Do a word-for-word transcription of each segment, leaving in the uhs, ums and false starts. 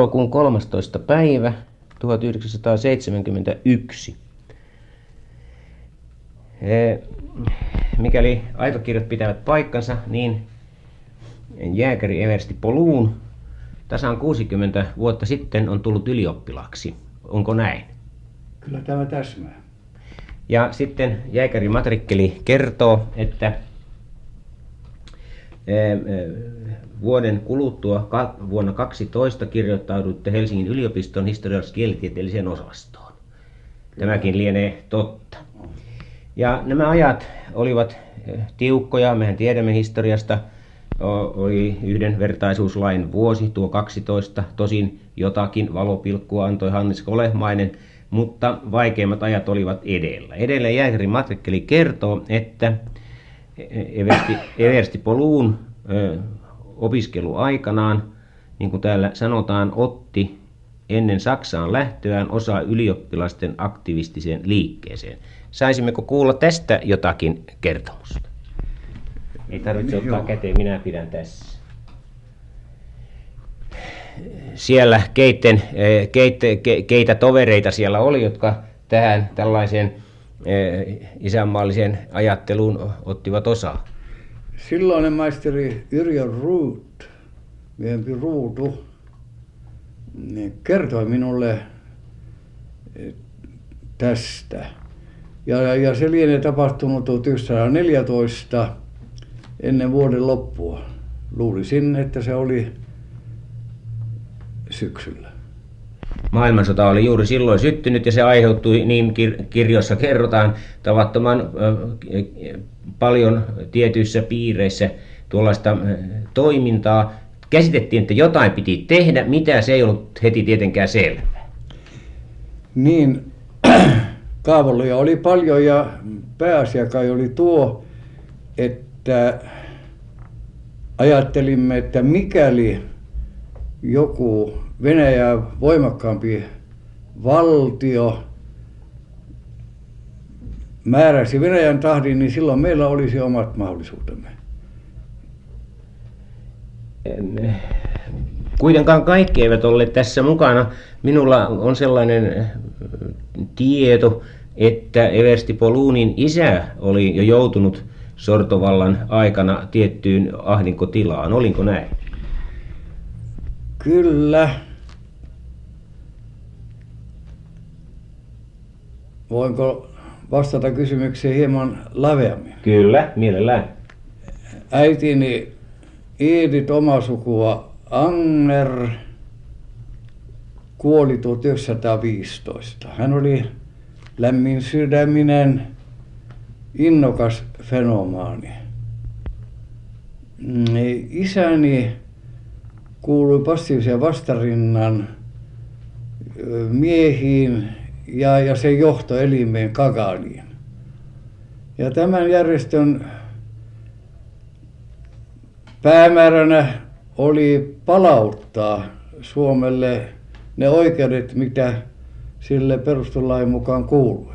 elokuun kolmastoista päivä tuhatyhdeksänsataaseitsemänkymmentäyksi. Mikäli aikakirjat pitävät paikkansa, niin jääkäri eversti Poluun tasan kuusikymmentä vuotta sitten on tullut ylioppilaaksi. Onko näin? Kyllä tämä täsmää. Ja sitten jääkärimatrikkeli kertoo, että vuoden kuluttua vuonna kaksitoista kirjoittauduitte Helsingin yliopiston historiallis-kielitieteelliseen osastoon. Tämäkin lienee totta. Ja nämä ajat olivat tiukkoja, mehän tiedämme historiasta. Oli yhdenvertaisuuslain vuosi, tuo kaksitoista, tosin jotakin valopilkkua antoi Hannes Kolehmainen, mutta vaikeimmat ajat olivat edellä. Edelleen jääkärin matrikkeli kertoo, että eversti, eversti Poluun ö, opiskeluaikanaan, niin kuin täällä sanotaan, otti ennen Saksaan lähtöään osaa ylioppilasten aktivistiseen liikkeeseen. Saisimmeko kuulla tästä jotakin kertomusta? Ei tarvitse ottaa käteen, minä pidän tässä. Siellä keitten, keitä, keitä tovereita siellä oli, jotka tähän tällaiseen isänmaalliseen ajatteluun ottivat osaa? Silloinen maisteri Yrjö Ruut, myöhempi Ruutu, kertoi minulle tästä. Ja, ja se lienee tapahtunut tuhatyhdeksänsataaneljätoista ennen vuoden loppua. Luulisin, että se oli syksyllä. Maailmansota oli juuri silloin syttynyt ja se aiheutui, niin kir- kirjoissa kerrotaan, tavattoman äh, paljon tietyissä piireissä tuollaista äh, toimintaa. Käsitettiin, että jotain piti tehdä, mitä se ei ollut heti tietenkään selvää. Niin, kaavoloja oli paljon ja pääasia kai oli tuo, että ajattelimme, että mikäli joku Venäjää voimakkaampi valtio määräsi Venäjän tahdin, niin silloin meillä olisi omat mahdollisuutemme. Kuitenkaan kaikki eivät olleet tässä mukana. Minulla on sellainen tieto, että eversti Poluunin isä oli jo joutunut sortovallan aikana tiettyyn ahdinkotilaan. Olinko näin? Kyllä. Voinko vastata kysymykseen hieman laveammin? Kyllä, mielellään. Äitini Edith, oma sukua Anger, kuoli tuhatyhdeksänsataaviisitoista. Hän oli lämmin sydäminen, innokas fenomaani. Isäni kuului passiivisen vastarinnan miehiin ja, ja sen johtoelimeen Gagaliin. Ja tämän järjestön päämääränä oli palauttaa Suomelle ne oikeudet, mitä sille perustuslain mukaan kuului.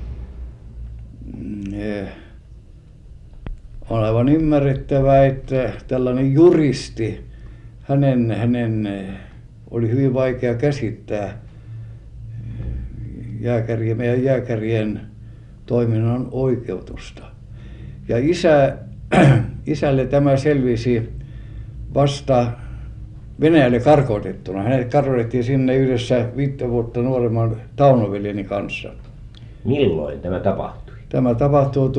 On aivan ymmärrettävää, että tällainen juristi, hänen, hänen oli hyvin vaikea käsittää jääkärien, meidän jääkärien toiminnan oikeutusta. Ja isä, isälle tämä selvisi vasta Venäjälle karkotettuna. Hänet karkotettiin sinne yhdessä viittä vuotta nuoremman Tauno-veljeni kanssa. Milloin tämä tapahtui? Tämä tapahtui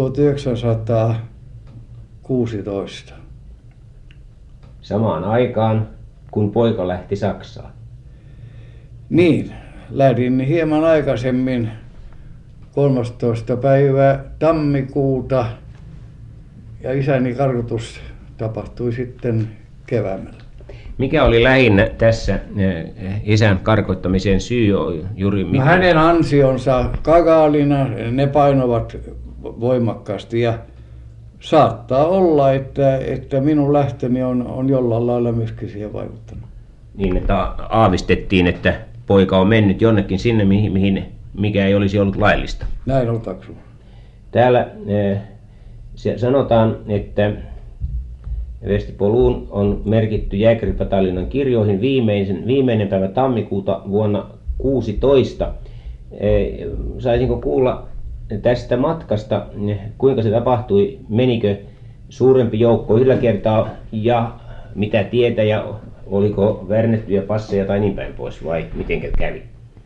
tuhatyhdeksänsataakuusitoista. Samaan aikaan, kun poika lähti Saksaan. Niin, lähdin hieman aikaisemmin kolmastoista päivää tammikuuta ja isäni karkotus tapahtui sitten keväällä. Mikä oli lähinnä tässä isän karkottamisen syy juuri? No, hänen ansionsa Gagalina, ne painovat voimakkaasti ja saattaa olla, että, että minun lähtöni on, on jollain lailla myöskin siihen vaikuttanut. Niin, että aavistettiin, että poika on mennyt jonnekin sinne, mihin, mihin mikä ei olisi ollut laillista. Näin otaksun. Täällä eh, se sanotaan, että Vestipoluun on merkitty jääkäripataljonan kirjoihin viimeisen, viimeinen päivä tammikuuta vuonna kuusitoista. Saisinko kuulla tästä matkasta, kuinka se tapahtui? Menikö suurempi joukko yhdellä kertaa ja mitä tietä ja oliko värnettyjä passeja tai niin päin pois vai miten kävi?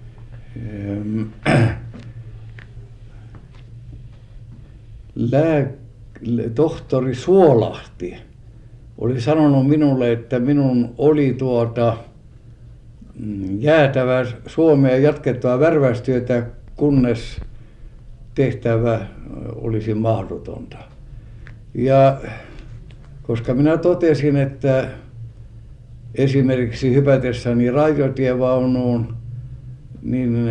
Lää, tohtori Suolahti oli sanonut minulle, että minun oli tuota jäätävä Suomeen jatkettava värväystyötä, kunnes tehtävä olisi mahdotonta. Ja koska minä totesin, että esimerkiksi hypätessäni raitiotievaunuun, niin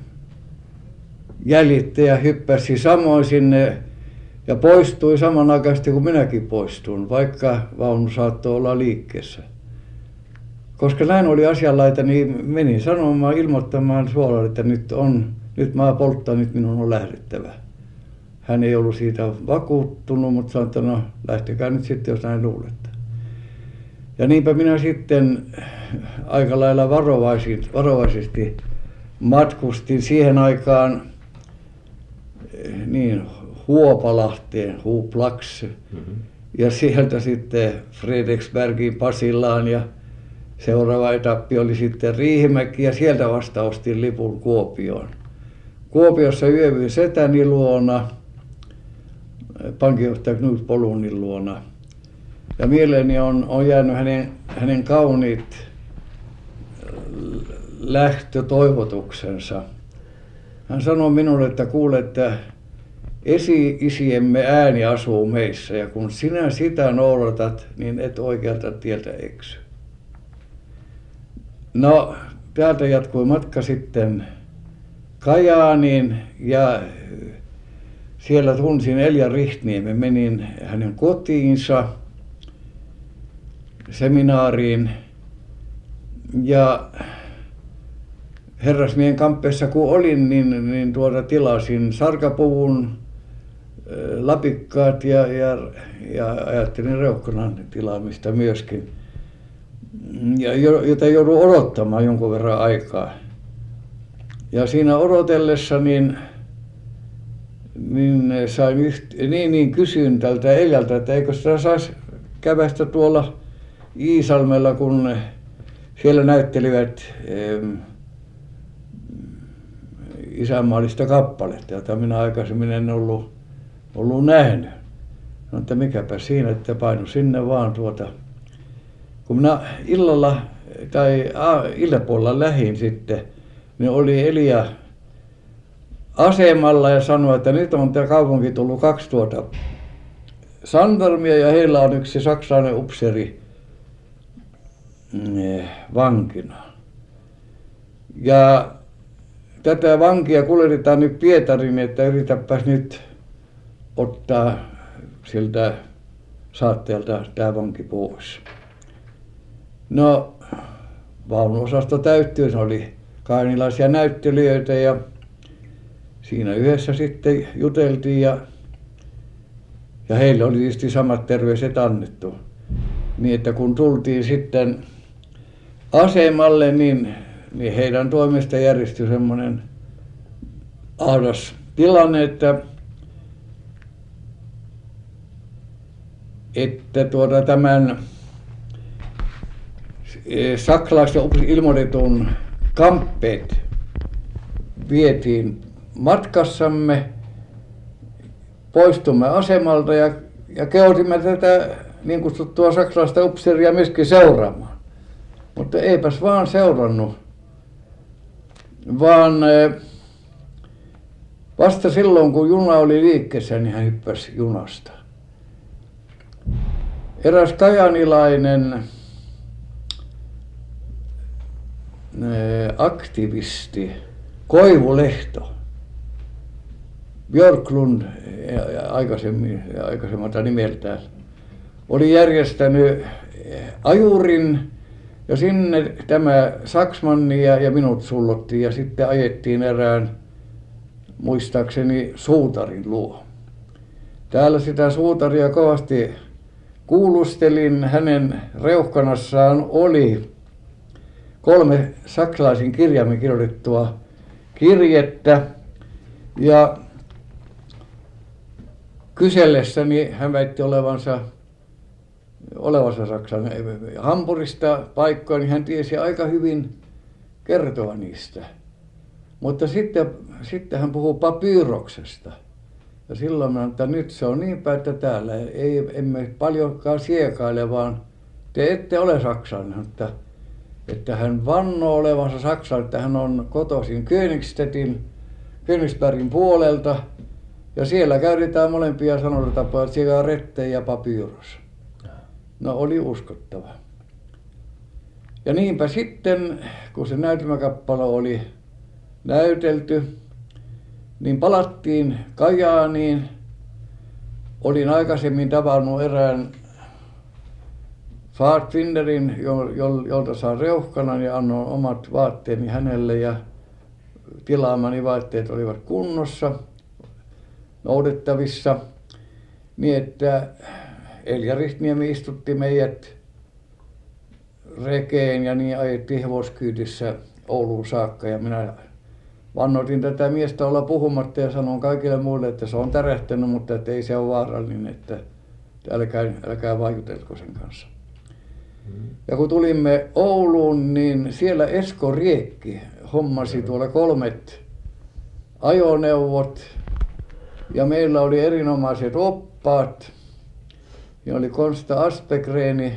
jäljittäjä hyppäsi samoin sinne ja poistui samanaikaisesti kuin minäkin poistuin, vaikka vaunu saattoi olla liikkeessä. Koska näin oli asianlaita, niin menin sanomaan, ilmoittamaan Suolalle, että nyt, on, nyt mä polttan, nyt minun on lähdettävä. Hän ei ollut siitä vakuuttunut, mutta sanoi, että no lähtekää nyt sitten, jos näin luulette. Ja niinpä minä sitten aika lailla varovaisesti matkustin siihen aikaan niin Huopalahteen, Huuplaks, mm-hmm. ja sieltä sitten Fredriksbergin Pasilaan ja seuraava etappi oli sitten Riihimäki ja sieltä vasta ostin lipun Kuopioon. Kuopiossa yövyin setäni luona, pankinjohtaja Knut Polunin luona. Ja mieleeni on, on jäänyt hänen, hänen kauniit lähtötoivotuksensa. Hän sanoi minulle, että kuule, että esi-isiemme ääni asuu meissä ja kun sinä sitä noudatat, niin et oikealta tieltä eksy. No, täältä jatkui matka sitten Kajaaniin ja siellä tunsin Elja Rihtniemen. Menin hänen kotiinsa seminaariin ja herrasmiehen kamppeessa kun olin, niin, niin tuota tilasin sarkapuvun, lapikkaat ja, ja, ja ajattelin reukkonan tilaamista myöskin, ja, jota joudun odottamaan jonkun verran aikaa. Ja siinä odotellessa niin, niin sain yht, niin, niin kysyin tältä Eljalta, että eikö sitä saisi kävästä tuolla Iisalmella, kun siellä näyttelivät ähm, isänmaallista kappaletta, jota minä aikaisemmin en ollut, ollut nähnyt. No, että mikäpä siinä, että painu sinne vaan tuota. Kun minä illalla tai iltapuolella lähdin sitten, niin oli Elia asemalla ja sanoi, että nyt on tämä kaupunki tullut kaksi tuota sandarmia ja heillä on yksi saksalainen upseeri vankina. Ja tätä vankia kuljetetaan nyt Pietariin, että yritäpäs nyt ottaa siltä saatteelta tämä vanki pois. No, vaunuosasto täyttyi, se oli kainilaisia näyttelijöitä ja siinä yhdessä sitten juteltiin ja, ja heille oli tietysti samat terveiset annettu. Niin että kun tultiin sitten asemalle, niin, niin heidän toimesta järjestyi semmoinen ahdas tilanne, että, että tuota tämän saksalaisten ilmoitetun kamppeet vietiin matkassamme, poistumme asemalta ja, ja kehotimme tätä niin kutsuttua saksalaista upseeria myöskin seuraamaan. Mutta eipäs vaan seurannut, vaan vasta silloin kun juna oli liikkeessä, niin hän hyppäsi junasta. Eräs kajanilainen aktivisti, Koivulehto, Björklund aikaisemmin, aikaisemmalta nimeltään, oli järjestänyt ajurin ja sinne tämä Saksmanni ja, ja minut sullottiin ja sitten ajettiin erään, muistaakseni, suutarin luo. Täällä sitä suutaria kovasti kuulustelin, hänen reuhkanassaan oli kolme saksalaisin kirjaimin kirjoitettua kirjettä. Ja kysellessäni hän väitti olevansa, olevansa Saksan Hampurista paikkoja, niin hän tiesi aika hyvin kertoa niistä. Mutta sitten, sitten hän puhuu papyroksesta. Ja silloin minä että nyt se on niin päin, että täällä ei, emme paljonkaan siekaile, vaan te ette ole saksalainen. Että, että hän vannoo olevansa saksalainen, että hän on kotoisin Königstedtin, Königsbergin puolelta. Ja siellä käytetään molempia sanotetapoja, sigarette ja papyros. No oli uskottava. Ja niinpä sitten, kun se näytelmäkappale oli näytelty, niin palattiin Kajaaniin. Olin aikaisemmin tavannut erään Pfadfinderin, jolta saan reuhkanan ja annoin omat vaatteeni hänelle ja tilaamani vaatteet olivat kunnossa, noudettavissa. Niin että Elja Rihtniemi istutti meidät rekeen ja niin ajettiin hevoskyytissä Ouluun saakka ja minä vannoitin tätä miestä olla puhumatta ja sanon kaikille muille, että se on tärähtänyt, mutta että ei se ole vaarallinen, että älkää, älkää vaikutelko sen kanssa. Mm. Ja kun tulimme Ouluun, niin siellä Esko Riekki hommasi tuolla kolmet ajoneuvot ja meillä oli erinomaiset oppaat. Ja oli Konsta Aspegreeni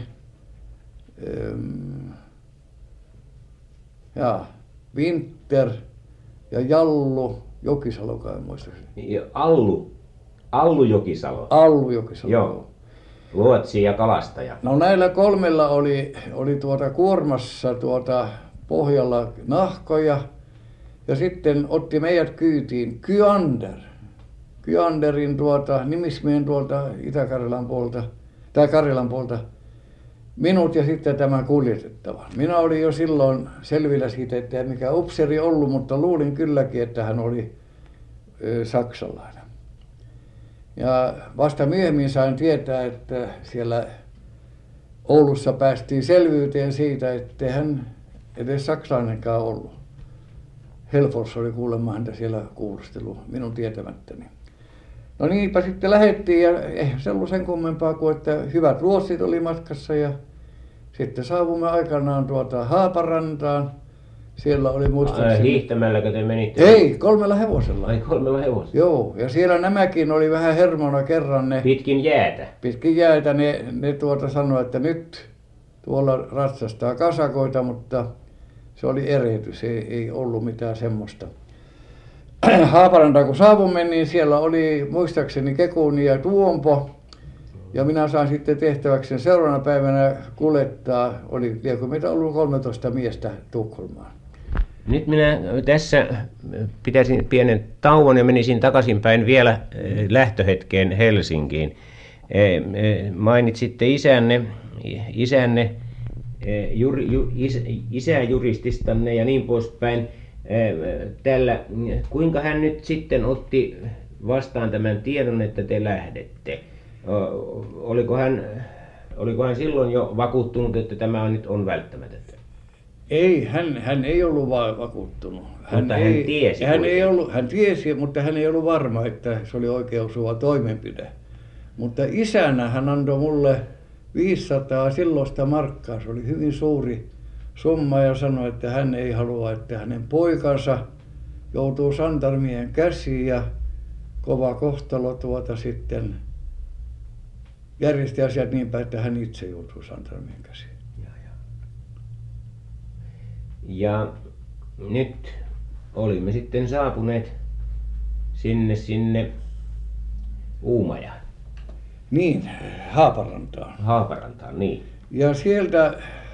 ja Winter ja Jallu Jokisalo, kai muistaakseni. Allu, Allu Jokisalo. Allu Jokisalo. Joo. Luotsi ja kalastaja. No näillä kolmella oli, oli tuota kuormassa tuota pohjalla nahkoja ja sitten otti meidät kyytiin Kyander. Kyanderin tuota, nimismiehen tuolta Itä-Karjalan puolta, tai Karjalan puolta, minut ja sitten tämän kuljetettavan. Minä olin jo silloin selvillä siitä, että ei mikään upseeri ollut, mutta luulin kylläkin, että hän oli ö, saksalainen. Ja vasta myöhemmin sain tietää, että siellä Oulussa päästiin selvyyteen siitä, että hän edes saksalainenkaan ollut. Helfors oli kuulemma häntä siellä kuulustellut minun tietämättäni. No niinpä sitten lähdettiin ja eihän se ollut sen kummempaa kuin, että hyvät ruotsit oli matkassa ja sitten saavumme aikanaan tuota Haaparantaan. Siellä oli muistaakseni... Hiihtämälläkö te menitte? Ei, kolmella hevosella. Ai kolmella hevosella? Joo, ja siellä nämäkin oli vähän hermona kerran ne... Pitkin jäätä? Pitkin jäätä ne, ne tuota sanoi, että nyt tuolla ratsastaa kasakoita, mutta se oli erehdys, ei, ei ollut mitään semmoista. Haaparantaan kun saavumme, niin siellä oli muistaakseni Kekuni ja Tuompo. Ja minä sain sitten tehtäväksi seuraavana päivänä kuljettaa, oli liekö meitä ollut kolmetoista miestä Tukholmaan. Nyt minä tässä pitäisin pienen tauon ja menisin takaisinpäin vielä lähtöhetkeen Helsinkiin. Mainitsitte isänne, isänne jur, ju, is, isäjurististanne ja niin poispäin. Tällä, kuinka hän nyt sitten otti vastaan tämän tiedon, että te lähdette? Oliko hän, oliko hän silloin jo vakuuttunut, että tämä on nyt on välttämätöntä? Ei, hän, hän ei ollut vaan vakuuttunut. Hän, mutta ei, hän tiesi. Hän, ei ollut, hän tiesi, mutta hän ei ollut varma, että se oli oikea osuva toimenpide. Mutta isänä hän antoi mulle viisisataa silloista markkaa. Se oli hyvin suuri summa ja sanoi, että hän ei halua, että hänen poikansa joutuu santarmien käsiin ja kova kohtalo tuota sitten järjesti asiat niin päin, että hän itse joutuu santarmien käsiin. Ja, ja. ja nyt olimme sitten saapuneet sinne, sinne Uumajaan. Niin, Haaparantaan. Haaparantaan, niin. Ja sieltä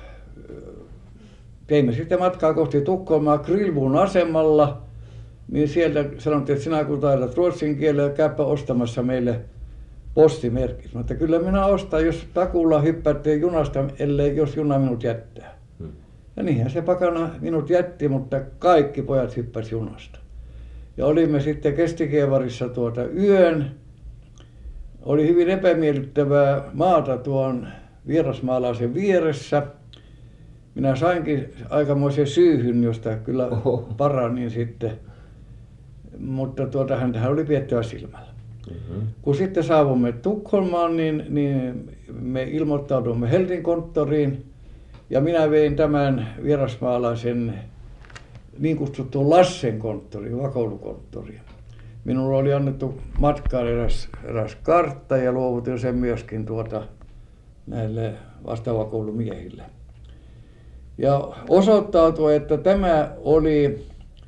teimme sitten matkaa kohti Tukholmaa Krylvun asemalla, niin sieltä sanottiin, että sinä kun taidat ruotsin kielellä, käypä ostamassa meille postimerkit. Mutta kyllä minä ostan, jos takulla hyppäätte junasta, ellei jos juna minut jättää. Hmm. Ja niinhän se pakana minut jätti, mutta kaikki pojat hyppäsi junasta. Ja olimme sitten Kestikievarissa tuota yön. oli hyvin epämiellyttävää maata tuon vierasmaalaisen vieressä. Minä sainkin aikamoisen syyhyn, josta kyllä paranin sitten, mutta tuota, häntähän oli piettävä silmällä. Mm-hmm. Kun sitten saavumme Tukholmaan, niin, niin me ilmoittaudumme Helsingin konttoriin ja minä vein tämän vierasmaalaisen niin kutsuttuun Lassen konttoriin, vakoilukonttoriin. Minulla oli annettu matkaan eräs, eräs kartta ja luovutin sen myöskin tuota näille vastavakoulumiehille. Ja osoittautui, että tämä oli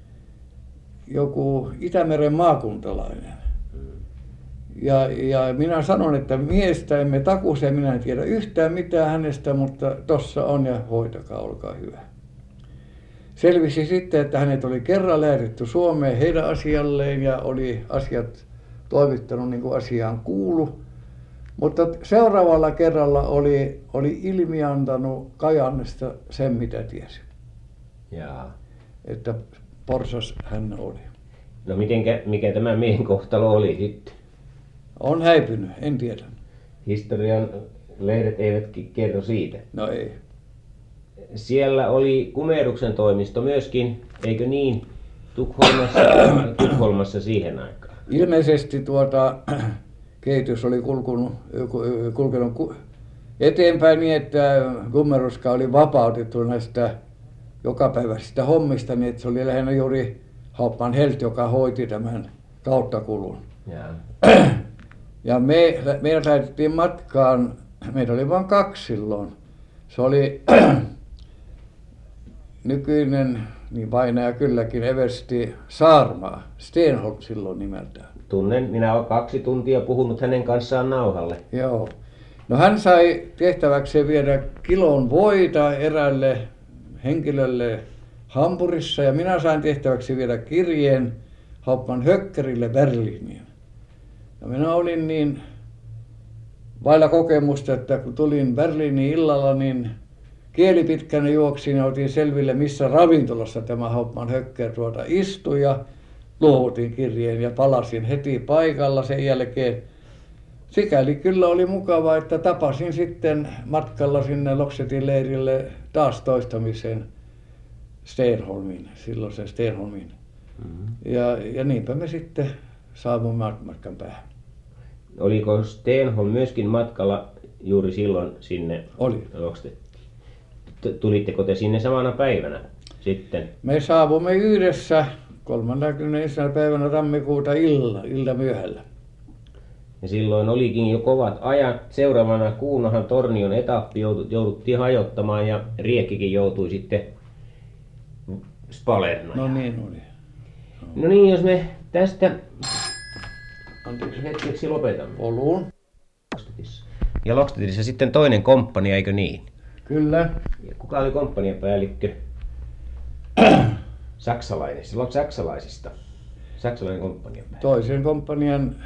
joku Itämeren maakuntalainen. Ja, ja minä sanon, että miestä emme takuuseen, minä en tiedä yhtään mitään hänestä, mutta tossa on ja hoitakaa, olkaa hyvä. Selvisi sitten, että hänet oli kerran lähetetty Suomeen heidän asialleen ja oli asiat toimittanut niin kuin asiaan kuulu. Mutta seuraavalla kerralla oli, oli ilmiantanut Kajannesta sen, mitä tiesi. Jaa. Että porsas hän oli. No mitenkä, mikä tämä miehen kohtalo oli sitten? On häipynyt, en tiedä. Historian lehdet eivätkin kerro siitä. No ei. Siellä oli Kumeruksen toimisto myöskin, eikö niin, Tukholmassa, Tukholmassa siihen aikaan? Ilmeisesti tuota, kehitys oli kulkunut, kulkenut eteenpäin niin, että Kumeruska oli vapautettu näistä jokapäiväisistä hommista, niin että se oli lähinnä juuri Hauptmann Helt, joka hoiti tämän kauttakulun. Ja, ja me, meidät lähdettiin matkaan, meitä oli vain kaksi silloin. Se oli nykyinen, niin painaja kylläkin, eversti Saarmaa, Stenholm silloin nimeltään. Tunnen, minä olen kaksi tuntia puhunut hänen kanssaan nauhalle. Joo. No hän sai tehtäväkseen viedä kilon voita eräälle henkilölle Hampurissa ja minä sain tehtäväksi viedä kirjeen Hauptmann Höckerille Berliiniin. Ja minä olin niin vailla kokemusta, että kun tulin Berliiniin illalla, niin kieli pitkänä juoksin ja otin selville, missä ravintolassa tämä Hauptmann Höcker tuota istui ja luovutin kirjeen ja palasin heti paikalla sen jälkeen. Sikäli kyllä oli mukava, että tapasin sitten matkalla sinne Loksetin leirille taas toistamisen Stenholmin, silloisen Stenholmin. Mm-hmm. Ja, ja niinpä me sitten saavuimme matkan päähän. Oliko Stenholm myöskin matkalla juuri silloin sinne Loksetiin? Tulitteko te sinne samana päivänä sitten? Me saavuimme yhdessä kolmaskymmenesensimmäinen päivänä tammikuuta illa, illa myöhällä. Ja silloin olikin jo kovat ajat. Seuraavana Kuunohan Tornion etappi jouduttiin hajottamaan ja Riekkikin joutui sitten Spalernaan. No niin oli. No, no niin, jos me tästä Anteeksi. hetkeksi lopetamme. Oluun. Ja Lokstedtissa sitten toinen komppania, eikö niin? Kyllä. Ja kuka oli komppaniapäällikkö? Saksalainen. Silloin saksalaisista. Saksalainen komppaniapäällikkö. Toisen komppanian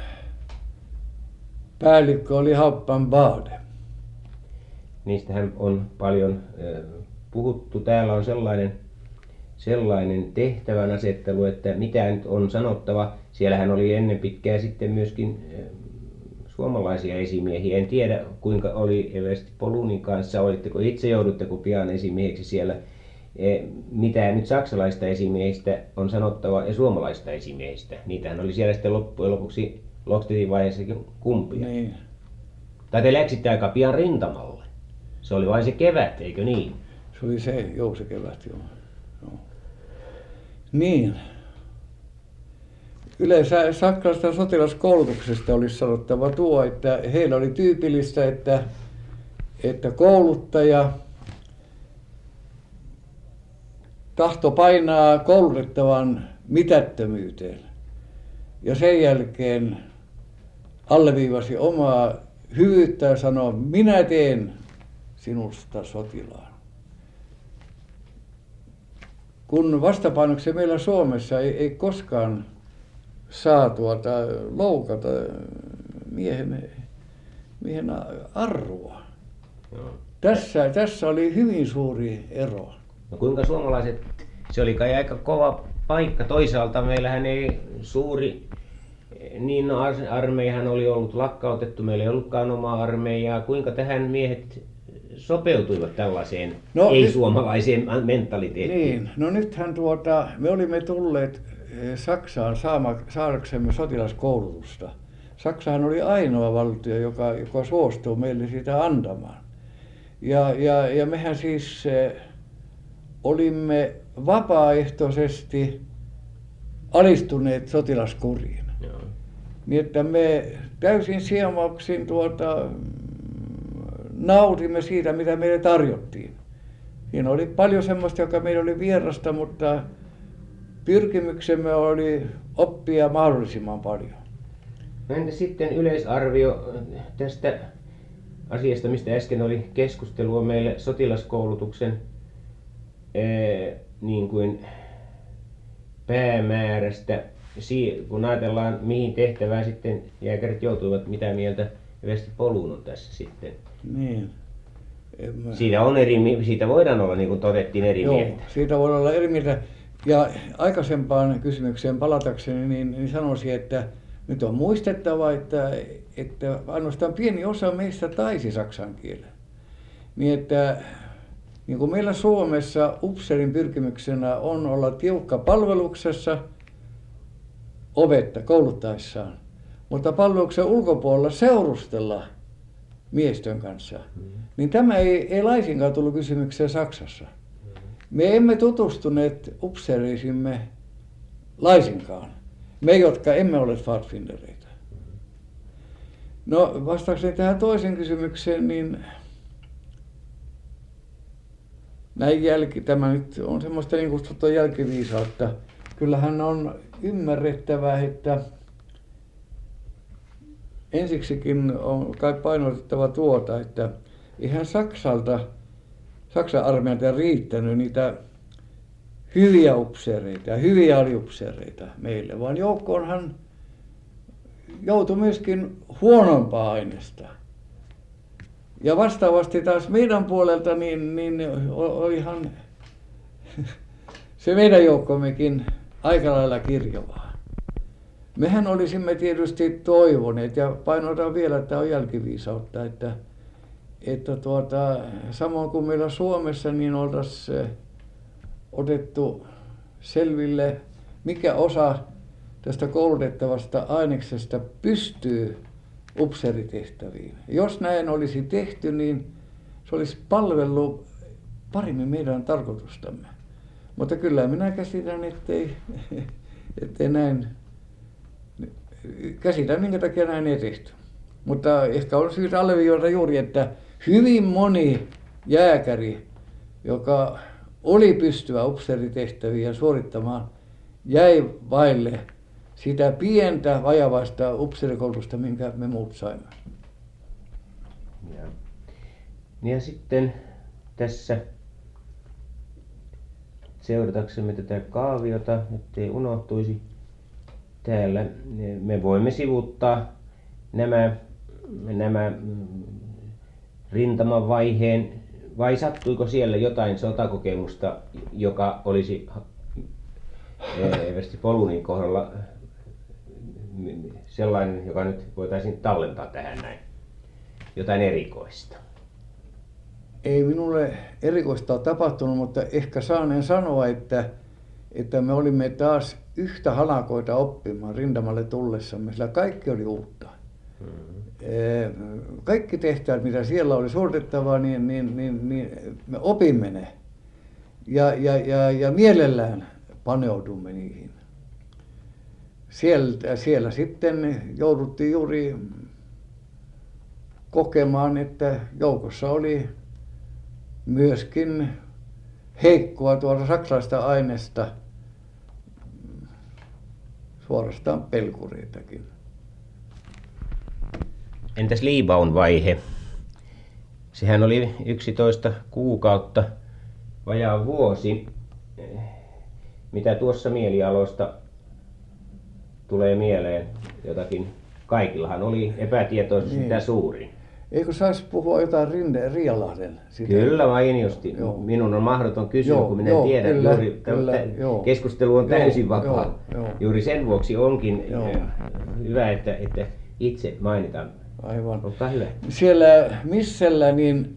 päällikkö oli Hauptmann Bade. Niistähän on paljon puhuttu. Täällä on sellainen, sellainen tehtävän asettelu, että mitä nyt on sanottava. Siellähän oli ennen pitkää sitten myöskin suomalaisia esimiehiä. En tiedä kuinka oli eversti Polunin kanssa. Olitteko itse joudutteko pian esimieheksi siellä? Mitä nyt saksalaista esimiehistä on sanottava ja suomalaista esimiehistä? Niitähän oli siellä sitten loppujen lopuksi Lokstedtin vaiheessakin kumpia. Niin. Tai te läksitte aika pian rintamalle. Se oli vain se kevät, eikö niin? Se oli se, joo se kevät, joo. joo. Niin. Yleensä saksalaisesta sotilaskoulutuksesta olisi sanottava tuo, että heillä oli tyypillistä, että, että kouluttaja tahto painaa koulutettavan mitättömyyteen ja sen jälkeen alleviivasi omaa hyvyyttä ja sanoi, minä teen sinusta sotilaan. Kun vastapainoksi meillä Suomessa ei, ei koskaan saa tuota loukata miehen, miehen arvoa. Joo. Tässä, tässä oli hyvin suuri ero. No kuinka suomalaiset, se oli kai aika kova paikka. Toisaalta meillähän ei suuri Niin, no armeijahan oli ollut lakkautettu, meillä ei ollutkaan omaa armeijaa. Kuinka tähän miehet sopeutuivat tällaiseen no, ei-suomalaiseen mentaliteettiin? Niin, no nythän tuota, me olimme tulleet Saksaan saama, saadaksemme sotilaskoulutusta. Saksahan oli ainoa valtio, joka, joka suostui meille sitä antamaan. Ja, ja, ja mehän siis eh, olimme vapaaehtoisesti alistuneet sotilaskuriin. Joo. Niin että me täysin siemauksin tuota, nautimme siitä, mitä meille tarjottiin. Siinä oli paljon semmoista, joka meillä oli vierasta, mutta pyrkimyksemme oli oppia mahdollisimman paljon. No entä sitten yleisarvio tästä asiasta, mistä äsken oli keskustelua meille sotilaskoulutuksen ää, niin kuin päämäärästä, kun ajatellaan mihin tehtävään sitten jääkärit joutuivat, mitä mieltä Eversti Polun on tässä sitten? Niin. Mä... Siitä, on eri, siitä voidaan olla, niin kuin todettiin, eri Joo, mieltä. siitä voidaan olla eri mieltä. Ja aikaisempaan kysymykseen palatakseni, niin, niin sanoisin, että nyt on muistettava, että, että ainoastaan pieni osa meistä taisi saksan kielen. Niin että niin kuin meillä Suomessa upseerin pyrkimyksenä on olla tiukka palveluksessa opetta kouluttaessaan, mutta palveluksen ulkopuolella seurustella miestön kanssa. Mm. Niin tämä ei, ei laisinkaan tullut kysymykseen Saksassa. Me emme tutustuneet upseereisimme laisinkaan. Me, jotka emme ole Pfadfindereitä. No vastaakseni tähän toisen kysymykseen, niin näin jälki, tämä nyt on semmoista niin kutsuttua jälkiviisautta. Kyllähän on ymmärrettävää, että ensiksikin on kai painotettava tuota, että eihän Saksalta, Saksan armeijalta riittänyt niitä hyviä upseereita ja hyviä aliupseereita meille, vaan joukkoonhan joutui myöskin huonompaa aineesta. Ja vastaavasti taas meidän puolelta, niin, niin olihan se meidän joukkommekin aika lailla kirjovaa. Mehän olisimme tietysti toivoneet, ja painotan vielä, että on jälkiviisautta, että, että tuota, samoin kuin meillä Suomessa, niin oltaisiin otettu selville, mikä osa tästä koulutettavasta aineksesta pystyy upseeritehtäviin. Jos näin olisi tehty, niin se olisi palvellut paremmin meidän tarkoitustamme. Mutta kyllä minä käsitän, ettei, ettei näin, käsitän minkä takia näin ei tehty. Mutta ehkä on syytä alleviivata juuri, että hyvin moni jääkäri, joka oli pystyvä upseeritehtäviä suorittamaan, jäi vaille sitä pientä vajavaista upseerikoulutusta, minkä me muut saimme. Ja, ja sitten tässä seurataksemme tätä kaaviota, ettei unohtuisi täällä, me voimme sivuuttaa nämä, nämä rintaman vaiheen, vai sattuiko siellä jotain sotakokemusta, joka olisi Eversti Polunin kohdalla sellainen, joka nyt voitaisiin tallentaa tähän näin, jotain erikoista? Ei minulle erikoista ole tapahtunut, mutta ehkä saaneen sanoa, että, että me olimme taas yhtä hanakoita oppimaan rintamalle tullessamme, sillä kaikki oli uutta. Mm-hmm. Kaikki tehtävät, mitä siellä oli suoritettavaa, niin, niin, niin, niin me opimme ne ja, ja, ja, ja mielellään paneudumme niihin. Siellä, siellä sitten jouduttiin juuri kokemaan, että joukossa oli myöskin heikkoa tuolta saksalaista aineesta, suorastaan pelkureitakin. Entäs Liibaun vaihe? Sehän oli yksitoista kuukautta, vajaa vuosi. Mitä tuossa mielialoista tulee mieleen jotakin? Kaikillahan oli epätietoisesti sitä niin. suurin. Eikö saisi puhua jotain Rinde, Rialahden? Siitä? Kyllä mainiosti. Joo. Minun on mahdoton kysyä, Joo, kun minä joo, tiedän. kyllä, Juuri, kyllä, joo. keskustelu on Joo, täysin vapaa. joo, joo. Juuri sen vuoksi onkin Joo. hyvä, että, että itse mainitaan. Aivan. Olkaa hyvä. Siellä Missellä niin,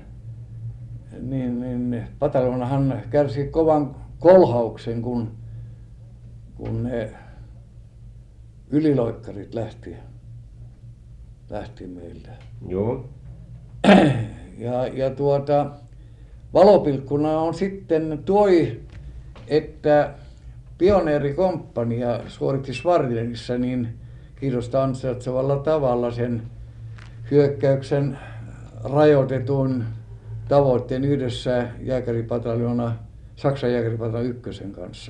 niin, niin pataljonahan kärsi kovan kolhauksen, kun, kun ne yliloikkarit lähti, lähti meiltä. Joo. Ja, ja tuota, valopilkkuna on sitten toi, että pioneerikomppania suoritti Svartjenissa niin kiitosta ansaitsevalla tavalla sen hyökkäyksen rajoitetun tavoitteen yhdessä jääkäripataljona, Saksan jääkäripataljona ykkösen kanssa.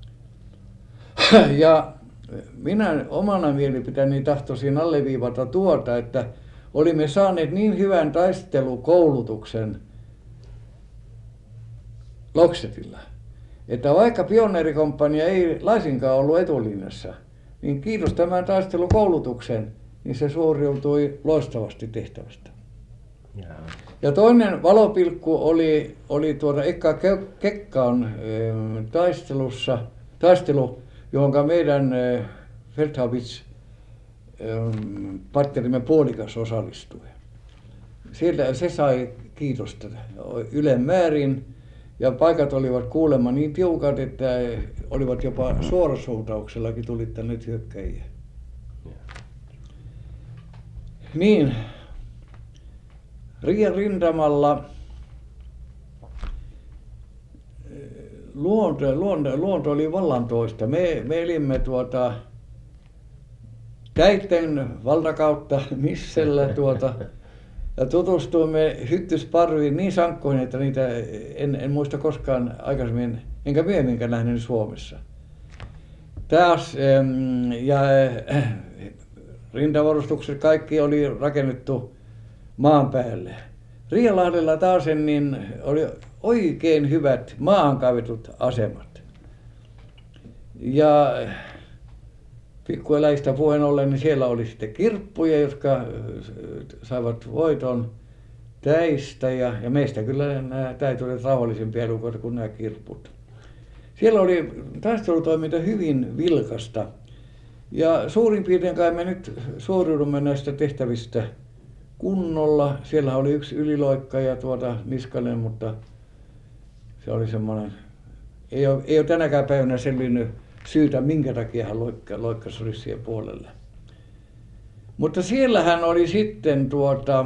Ja minä omana mielipiteeni tahtoisin alleviivata tuota, että olimme saaneet niin hyvän taistelukoulutuksen Loksetilla, että vaikka pioneerikomppania ei laisinkaan ollut etulinjassa, niin kiitos tämän taistelukoulutuksen, niin se suoriutui loistavasti tehtävästä. Jaa. Ja toinen valopilkku oli, oli tuota Ekka Kekkaan taistelussa, taistelu, johon meidän Feldhaubitz partnerimme Puolikas osallistui. Sieltä se sai kiitosta ylemmäärin ja paikat olivat kuulemma niin tiukat, että olivat jopa suorasuuntauksellakin tulittaneet hyökkäjiä. Niin, Riian rintamalla luonto, luonto, luonto oli vallantoista. Me, me elimme tuota Täitten valtakautta Missellä tuota, ja tutustuimme hyttysparviin niin sankkoihin, että niitä en, en muista koskaan aikaisemmin, enkä myöhemminkään nähnyt Suomessa. Taas, ja rintavarustukset kaikki oli rakennettu maan päälle. Riialahdella taas niin oli oikein hyvät maankaivetut asemat. Ja pikkueläistä puheen ollen, niin siellä oli sitten kirppuja, jotka saivat voiton täistä ja, ja meistä kyllä nämä täit olivat rauhallisempia elukoita kuin nämä kirput. Siellä oli taistelutoiminta hyvin vilkasta ja suurin piirtein kai me nyt suoriudumme näistä tehtävistä kunnolla. Siellä oli yksi yliloikka ja tuota Niskanen, mutta se oli semmoinen, ei ole, ei ole tänäkään päivänä selvinnyt syytä, minkä takia hän loikka, loikkasi ryssien puolelle. Mutta siellähän oli sitten tuota,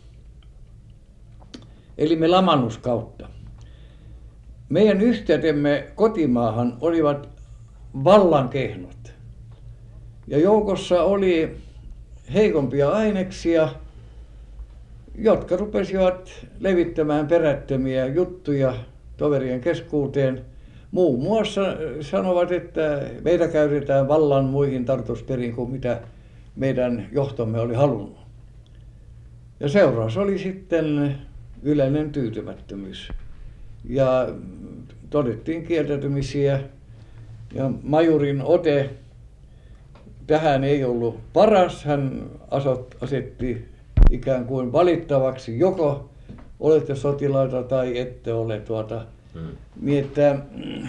eli me lamannuskautta. Meidän yhteytemme kotimaahan olivat vallankehnot. Ja joukossa oli heikompia aineksia, jotka rupesivat levittämään perättömiä juttuja toverien keskuuteen. Muun muassa sanovat, että meitä käytetään vallan muihin tartusperiin kuin mitä meidän johtomme oli halunnut. Ja seuraus oli sitten yleinen tyytymättömyys. Ja todettiin kieltäytymisiä. Ja majurin ote tähän ei ollut paras. Hän asetti ikään kuin valittavaksi, joko olette sotilaita tai ette ole tuota. Hmm. Niin että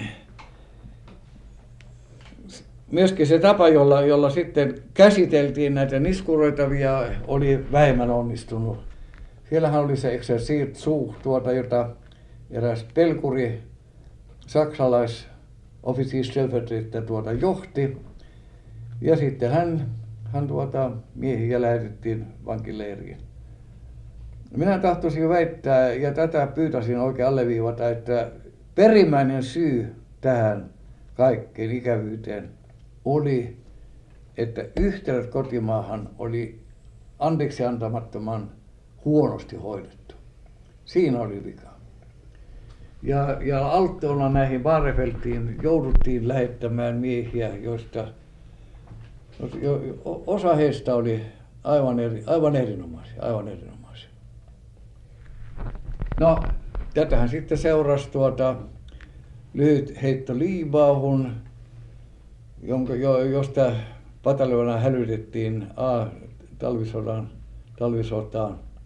myöskin se tapa, jolla, jolla sitten käsiteltiin näitä niskuroitavia, oli vähemmän onnistunut. Siellähän oli se Exercit Zug, tuota, jota eräs pelkuri saksalais offizier tuota johti. Ja sitten hän, hän tuota, miehiä lähetettiin vankileiriin. Minä tahtoisin väittää, ja tätä pyytäisin oikein alleviivata, että perimmäinen syy tähän kaikkeen ikävyyteen oli, että yhteydet kotimaahan oli anteeksi antamattoman huonosti hoidettu. Siinä oli vika. Ja, ja alttoona näihin Vaarefeltiin jouduttiin lähettämään miehiä, joista jo, osa heistä oli aivan, eri, aivan erinomaisia, aivan erinomaisia. No, tätähän sitten seurasi tuota lyhyt heitto Liibaahun, jonka, jo, josta pataljona hälytettiin A, talvisodan, talvisotaan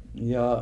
Ja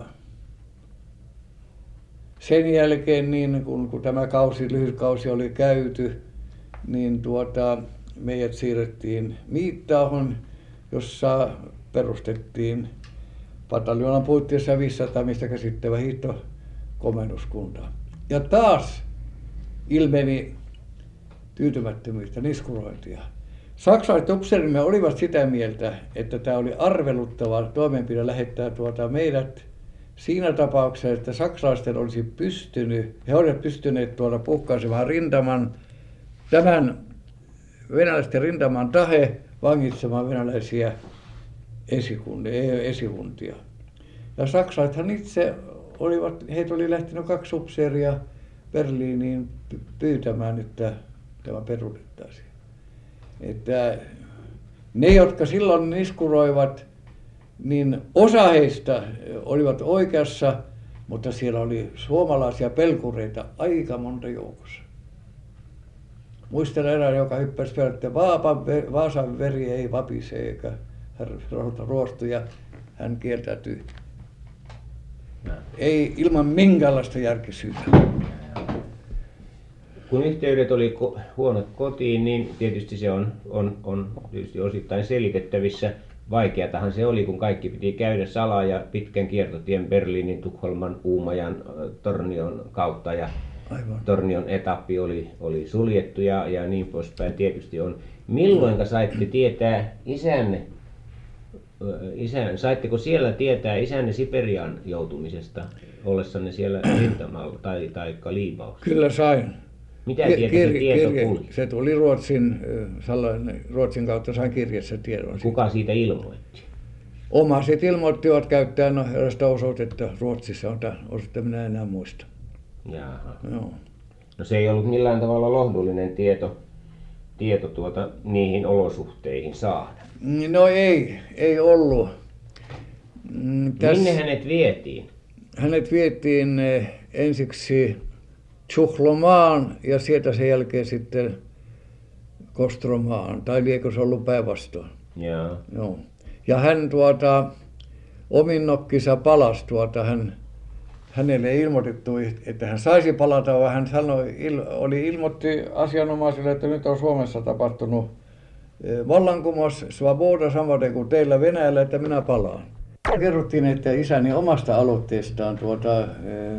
sen jälkeen, niin kun, kun tämä kausi, lyhyt kausi oli käyty, niin tuota, meidät siirrettiin Miittaahon, jossa perustettiin pataljoonan puitteissa viisisataa käsittävä hiihtokomennuskunta. Ja taas ilmeni tyytymättömyyttä, niskurointia. Saksalaiset upseerimme olivat sitä mieltä, että tämä oli arveluttava toimenpide lähettää tuota meidät siinä tapauksessa, että saksalaisten olisi pystynyt, he olivat pystyneet tuolla puhkaisemaan rintaman, tämän venäläisten rintaman tahe vangitsemaan venäläisiä esihuntia. Ja saksalaisethan itse olivat, heitä oli lähtenyt kaksi upseeria Berliiniin pyytämään, että tämä peruutettaisiin. Että ne, jotka silloin niskuroivat, niin osa heistä olivat oikeassa, mutta siellä oli suomalaisia pelkureita aika monta joukossa. Muistan erään, joka hyppäsi vielä, että Vaasan veri ei vapise eikä ruostu, ja hän kieltäytyi. Ei ilman minkäänlaista järkisyyttä. Kun yhteydet oli ko- huonot kotiin, niin tietysti se on, on, on tietysti osittain selitettävissä. Vaikeatahan se oli, kun kaikki piti käydä salaa ja pitkän kiertotien Berliinin, Tukholman, Uumajan, Tornion kautta. Ja aivan. Tornion etappi oli, oli suljettu ja, ja niin poispäin tietysti on. Milloinka saitte tietää isänne, isän, saitteko siellä tietää isänne Siperiaan joutumisesta ollessanne siellä rintamalla tai, tai liivauksessa? Kyllä sain. Mitä tietä se tieto kulki? Se tuli Ruotsin, Ruotsin kautta, sain kirjassa tiedon. Kuka siitä ilmoitti? Omaiset ilmoittivat käyttäen no, erästä osoitetta Ruotsissa, on tämä osoite, minä enää muista. Jaha. Joo. No se ei ollut millään tavalla lohdullinen tieto, tieto tuota, niihin olosuhteihin saada. No ei, ei ollut. Täs, minne hänet vietiin? Hänet vietiin ensiksi Tjuhlomaan ja sieltä sen jälkeen sitten Kostromaan, tai liekö se ollut päinvastoin. Jaa. Joo. Ja hän tuota, omin nokkissa palasi tuota, hän, hänelle ilmoitettu, että hän saisi palata, vaan hän sanoi, il, oli ilmoitti asianomaisille, että nyt on Suomessa tapahtunut vallankumous, Svoboda samaten kuin teillä Venäjällä, että minä palaan. Kerrottiin, että isäni omasta aloitteestaan tuota,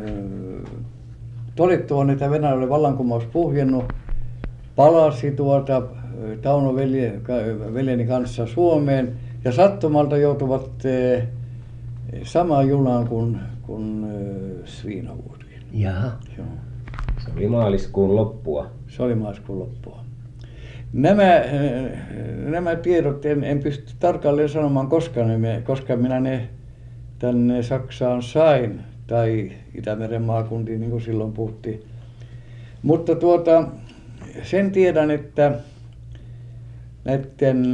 todettu on, että Venäjällä oli vallankumous puhjennut, palasi tuota Tauno veljeni kanssa Suomeen ja sattumalta joutuvat eh, samaan junaan kuin, kuin eh, Sviinavuoriin. Jaha. Joo. Se oli maaliskuun loppua. Se oli maaliskuun loppua. Nämä, eh, nämä tiedot en, en pysty tarkalleen sanomaan, koska, ne, koska minä ne tänne Saksaan sain, tai Itämeren maakuntiin, niin kuin silloin puhuttiin. Mutta tuota, sen tiedän, että näiden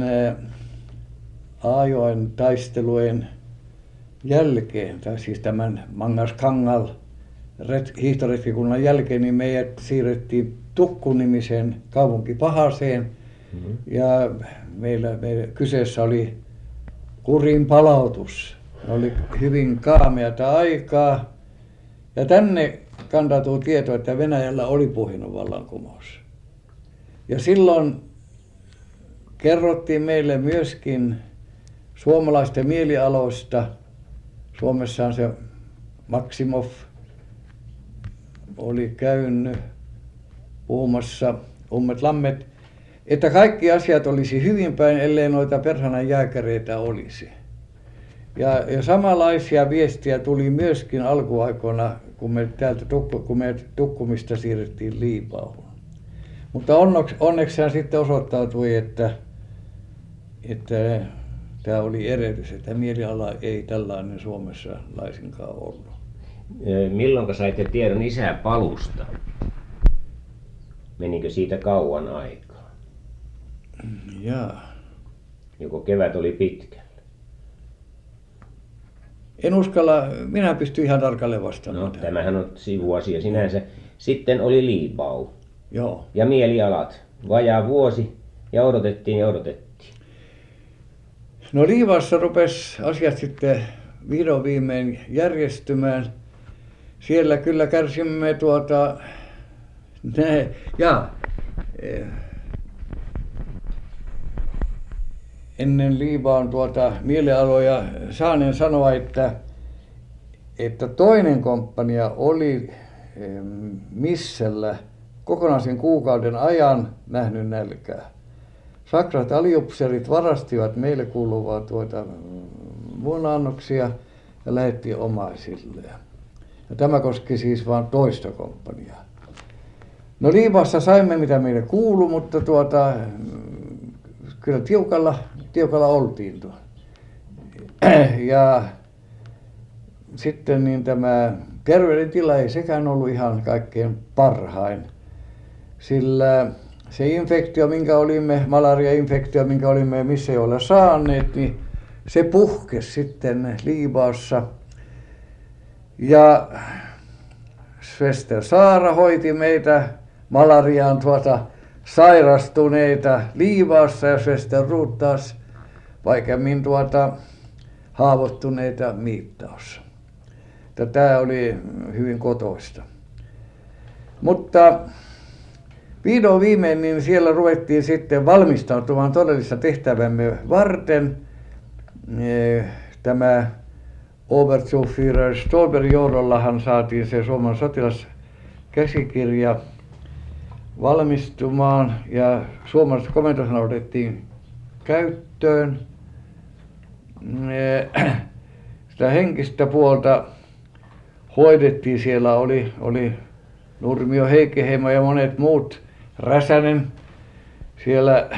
Aajoen taistelujen jälkeen, tai siis tämän Mangaskangal hiihtoretkikunnan jälkeen, niin meidät siirrettiin Tukku-nimiseen kaupunkipahaseen. Mm-hmm. Ja meillä, meillä kyseessä oli kurin palautus. Oli hyvin kaameata aikaa. Ja tänne kantautuu tieto, että Venäjällä oli puhjennut vallankumous. Ja silloin kerrottiin meille myöskin suomalaisten mielialoista. Suomessa se Maksimov oli käynyt puhumassa Ummet Lammet, että kaikki asiat olisi hyvin päin, ellei noita perhanan jääkäreitä olisi. Ja, ja samanlaisia viestiä tuli myöskin alkuaikoina, kun me täältä tukku, kun me Tukkumista siirrettiin Liipauhun. Mutta onneksi, onneksi sitten osoittautui, että, että tämä oli erehdys, että mieliala ei tällainen Suomessa laisinkaan ollut. Milloin saitte tiedon isän palusta? Menikö siitä kauan aikaa? Jaa. Joko kevät oli pitkällä? En uskalla, minä pystyn ihan tarkalleen vastaamaan. No, tämähän on sivuasia sinänsä. Sitten oli Liipau. Joo. Ja mielialat. Vajaa vuosi ja odotettiin ja odotettiin. No Liivassa rupesi asiat sitten vihdoin viimein järjestymään. Siellä kyllä kärsimme tuota, ne, ja ennen Liibaan tuota mielialoja saanen sanoa, että, että toinen komppania oli Missellä kokonaisen kuukauden ajan nähnyt nälkää. Saksalaiset aliupseerit varastivat meille kuuluvaa tuota muonannoksia ja lähetti omaisilleen. Ja tämä koski siis vain toista komppaniaa. No Liibassa saimme mitä meille kuului, mutta tuota, kyllä tiukalla, tiukalla oltiin tuo. Ja sitten niin tämä terveydentila ei sekään ollut ihan kaikkein parhain, sillä se infektio, minkä olimme, malaria-infektio, minkä olimme missä ei ole saaneet, niin se puhkesi sitten Liibassa. Ja Svester Saara hoiti meitä malariaan tuota sairastuneita Liibassa ja Svester Ruut taas vaikeammin tuota haavoittuneita Miittaossa. Tämä oli hyvin kotoista. Mutta vihdoin viimein niin siellä ruvettiin sitten valmistautumaan todellista tehtävämme varten. Tämä Oberstufführer Stolberg johdollahan saatiin se Suomen sotilaskäsikirja valmistumaan ja suomalaiset komentosana otettiin käyttöön. Sitä henkistä puolta hoidettiin, siellä oli, oli Nurmio Heikkiheimo ja monet muut, Räsänen. Siellä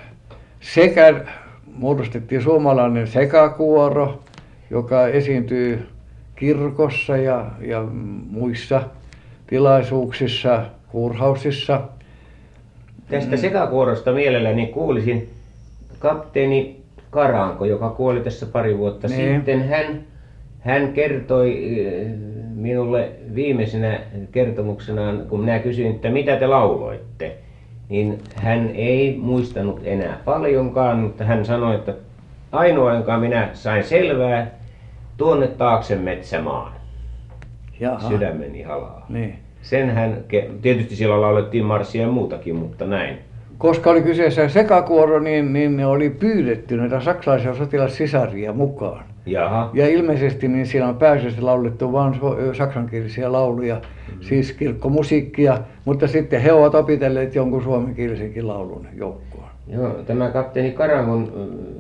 sekä muodostettiin suomalainen sekakuoro, joka esiintyy kirkossa ja, ja muissa tilaisuuksissa, kuurhausissa. Tästä sekakuorosta mielelläni kuulisin kapteeni Karanko, joka kuoli tässä pari vuotta niin. sitten. Hän, hän kertoi minulle viimeisenä kertomuksenaan, kun minä kysyin, että mitä te lauloitte, niin hän ei muistanut enää paljonkaan, mutta hän sanoi, että ainoa, jonka minä sain selvää, tuonne taakse metsämaan. Jaha. Sydämeni halaa. Niin. Sen hän, tietysti siellä laulettiin marssia ja muutakin, mutta näin. Koska oli kyseessä sekakuoro, niin, niin ne oli pyydetty näitä saksalaisia sotilassisaria mukaan. Jaha. Ja ilmeisesti niin siellä on pääasiassa laulettu vain saksankielisiä lauluja, mm-hmm. siis kirkkomusiikkia, mutta sitten he ovat opitelleet jonkun suomenkielisenkin laulun joukkoon. Joo, tämä kapteeni Karangon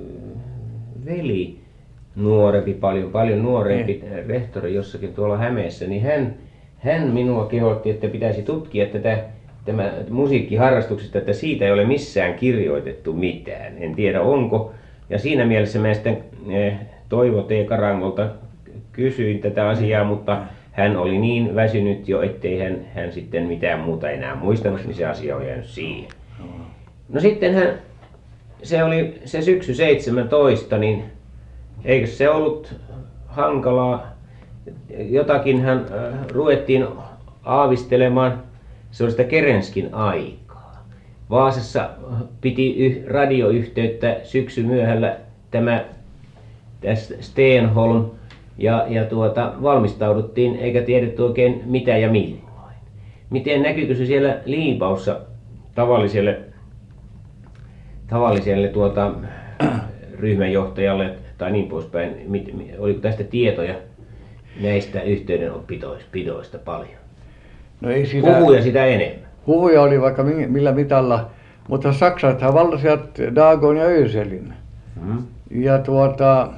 veli, nuorempi, paljon, paljon nuorempi niin. rehtori jossakin tuolla Hämeessä, niin hän, hän minua kehotti, että pitäisi tutkia tätä tämä musiikkiharrastuksesta, että siitä ei ole missään kirjoitettu mitään. En tiedä onko. Ja siinä mielessä mä sitten Toivo T. Karangolta kysyin tätä asiaa, mutta hän oli niin väsynyt jo, ettei hän, hän sitten mitään muuta enää muistanut, niin se asia on jäänyt siihen. No sitten hän, se oli se syksy seitsemäntoista, niin eikö se ollut hankalaa? Jotakin hän äh, ruvettiin aavistelemaan. Se oli sitä Kerenskin aikaa. Vaasassa piti yh, radioyhteyttä syksy myöhällä tämä tästä Stenholm ja, ja tuota, valmistauduttiin eikä tiedetty oikein mitä ja milloin. Miten näkyykö se siellä Liibaussa tavalliselle, tavalliselle tuota, ryhmänjohtajalle tai niin poispäin? Mit, oliko tästä tietoja näistä yhteydenpidoista paljon? No ei sitä, huhuja sitä enemmän. Huhuja oli vaikka millä mitalla, mutta saksalaisethan vallasivat Dagon ja Öselin. Mm. Ja tuota,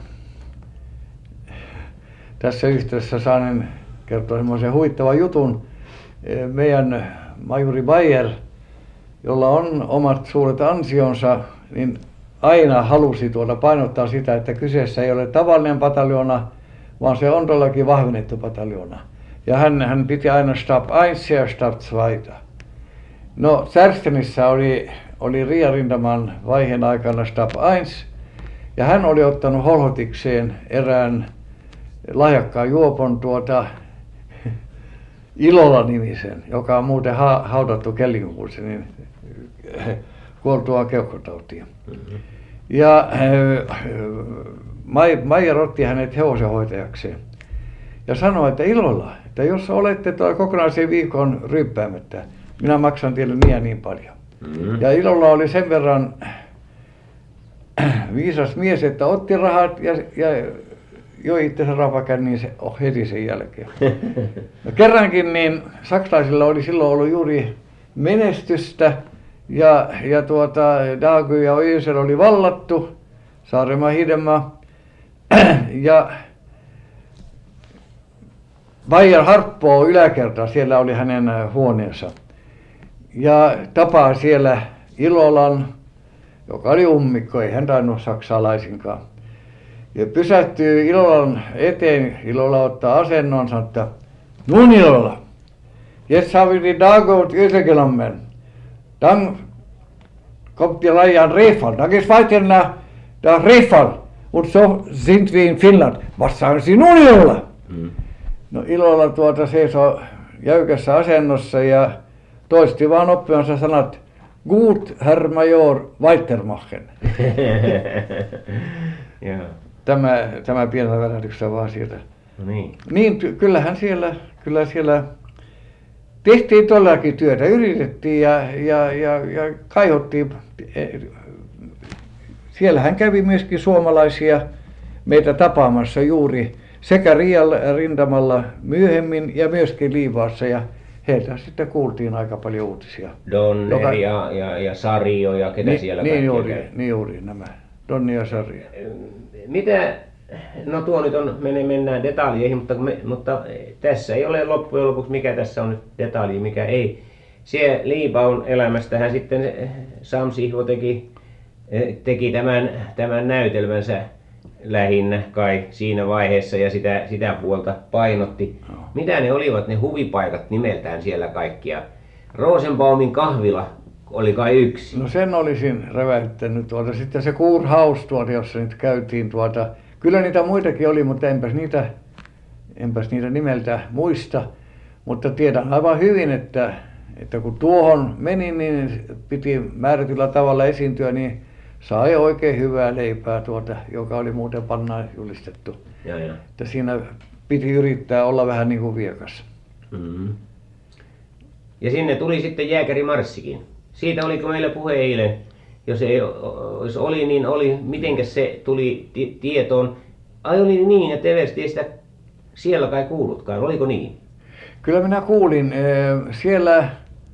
tässä yhteydessä saanen kertoa semmoisen huittavan jutun. Meidän majuri Bayer, jolla on omat suuret ansionsa, niin aina halusi tuota painottaa sitä, että kyseessä ei ole tavallinen pataljoona, vaan se on todellakin vahvennettu pataljoona. Ja hän, hän piti aina Stab yksi ja Stab kaksi. No Tärstenissä oli, oli Riiarintaman vaiheen aikana Stab yksi. Ja hän oli ottanut holhotikseen erään lahjakkaan juopon tuota Ilola-nimisen, joka on muuten ha- haudattu Kellinkuussa, niin kuoltua keuhkotautia. Mm-hmm. Ja äh, Maijer otti hänet hevosenhoitajakseen ja sanoi, että ilolla, että jos olette tuolla kokonaisen viikon ryppäämättä, minä maksan teille niin ja niin paljon. Mm-hmm. Ja Ilola oli sen verran viisas mies, että otti rahat ja, ja joi itsensä rapakänniin se, oh, heti sen jälkeen. No, kerrankin niin saksalaisilla oli silloin ollut juuri menestystä ja, ja tuota, Dagy ja Oysel oli vallattu, Saaremaa, Hiidenmaa ja Maijer harppoo yläkertaa, siellä oli hänen huoneensa ja tapaa siellä Ilolan, joka oli ummikko, ei hän tainnut saksalaisinkaan. Ja pysähtyy Ilolan eteen, Ilola ottaa asennon, sanoo, että nun Ilola, jetzt habe ich die Dagy und Oysel genommen. Dann kommt die Reihe an Refal, dann geht's weiter nach, nach Refal. Und so sind wir in Finland. Was sagen Sie nun Ilola? Mm. No Ilola tuota seisoo jäykässä asennossa ja toisti vaan oppimansa sanat, Gut, Herr Major, weitermachen. Yeah. Tämä, tämä pienellä välähdyksellä vaan sieltä. No niin. Niin, kyllähän siellä, kyllä siellä tehtiin todellakin työtä, yritettiin ja, ja, ja, ja kaihottiin. Siellähän kävi myöskin suomalaisia meitä tapaamassa juuri sekä Riian rintamalla myöhemmin ja myöskin Liivaassa ja heiltä sitten kuultiin aika paljon uutisia. Donner joka... ja, ja, ja Sario ja ketä niin, siellä niin juuri, käy. niin juuri nämä, Donni ja Sario. Mitä, no tuo nyt on, mennään detaljeihin, mutta, me, mutta tässä ei ole loppujen lopuksi mikä tässä on nyt detalji, mikä ei. Siellä Liibaun elämästähän sitten Sam Sihvo teki, teki tämän, tämän näytelmänsä lähinnä kai siinä vaiheessa ja sitä, sitä puolta painotti. No. Mitä ne olivat ne huvipaikat nimeltään siellä kaikkia? Rosenbaumin kahvila oli kai yksi. No sen olisin räväyttänyt tuota. Sitten se Kurhaus tuota, jossa nyt käytiin tuota. Kyllä niitä muitakin oli, mutta enpäs niitä, enpäs niitä nimeltä muista. Mutta tiedän aivan hyvin, että, että kun tuohon meni, niin piti määrätyllä tavalla esiintyä, niin sai oikein hyvää leipää tuota, joka oli muuten pannaan julistettu. Ja, ja. Että siinä piti yrittää olla vähän niin kuin viekas. Mm-hmm. Ja sinne tuli sitten jääkärimarssikin. Siitä oliko meillä puhe eilen? Jos, ei, jos oli, niin oli. Mitenkäs se tuli tietoon? Ai oli niin, että Eversti ei sitä siellä kai kuullutkaan. Oliko niin? Kyllä minä kuulin. Siellä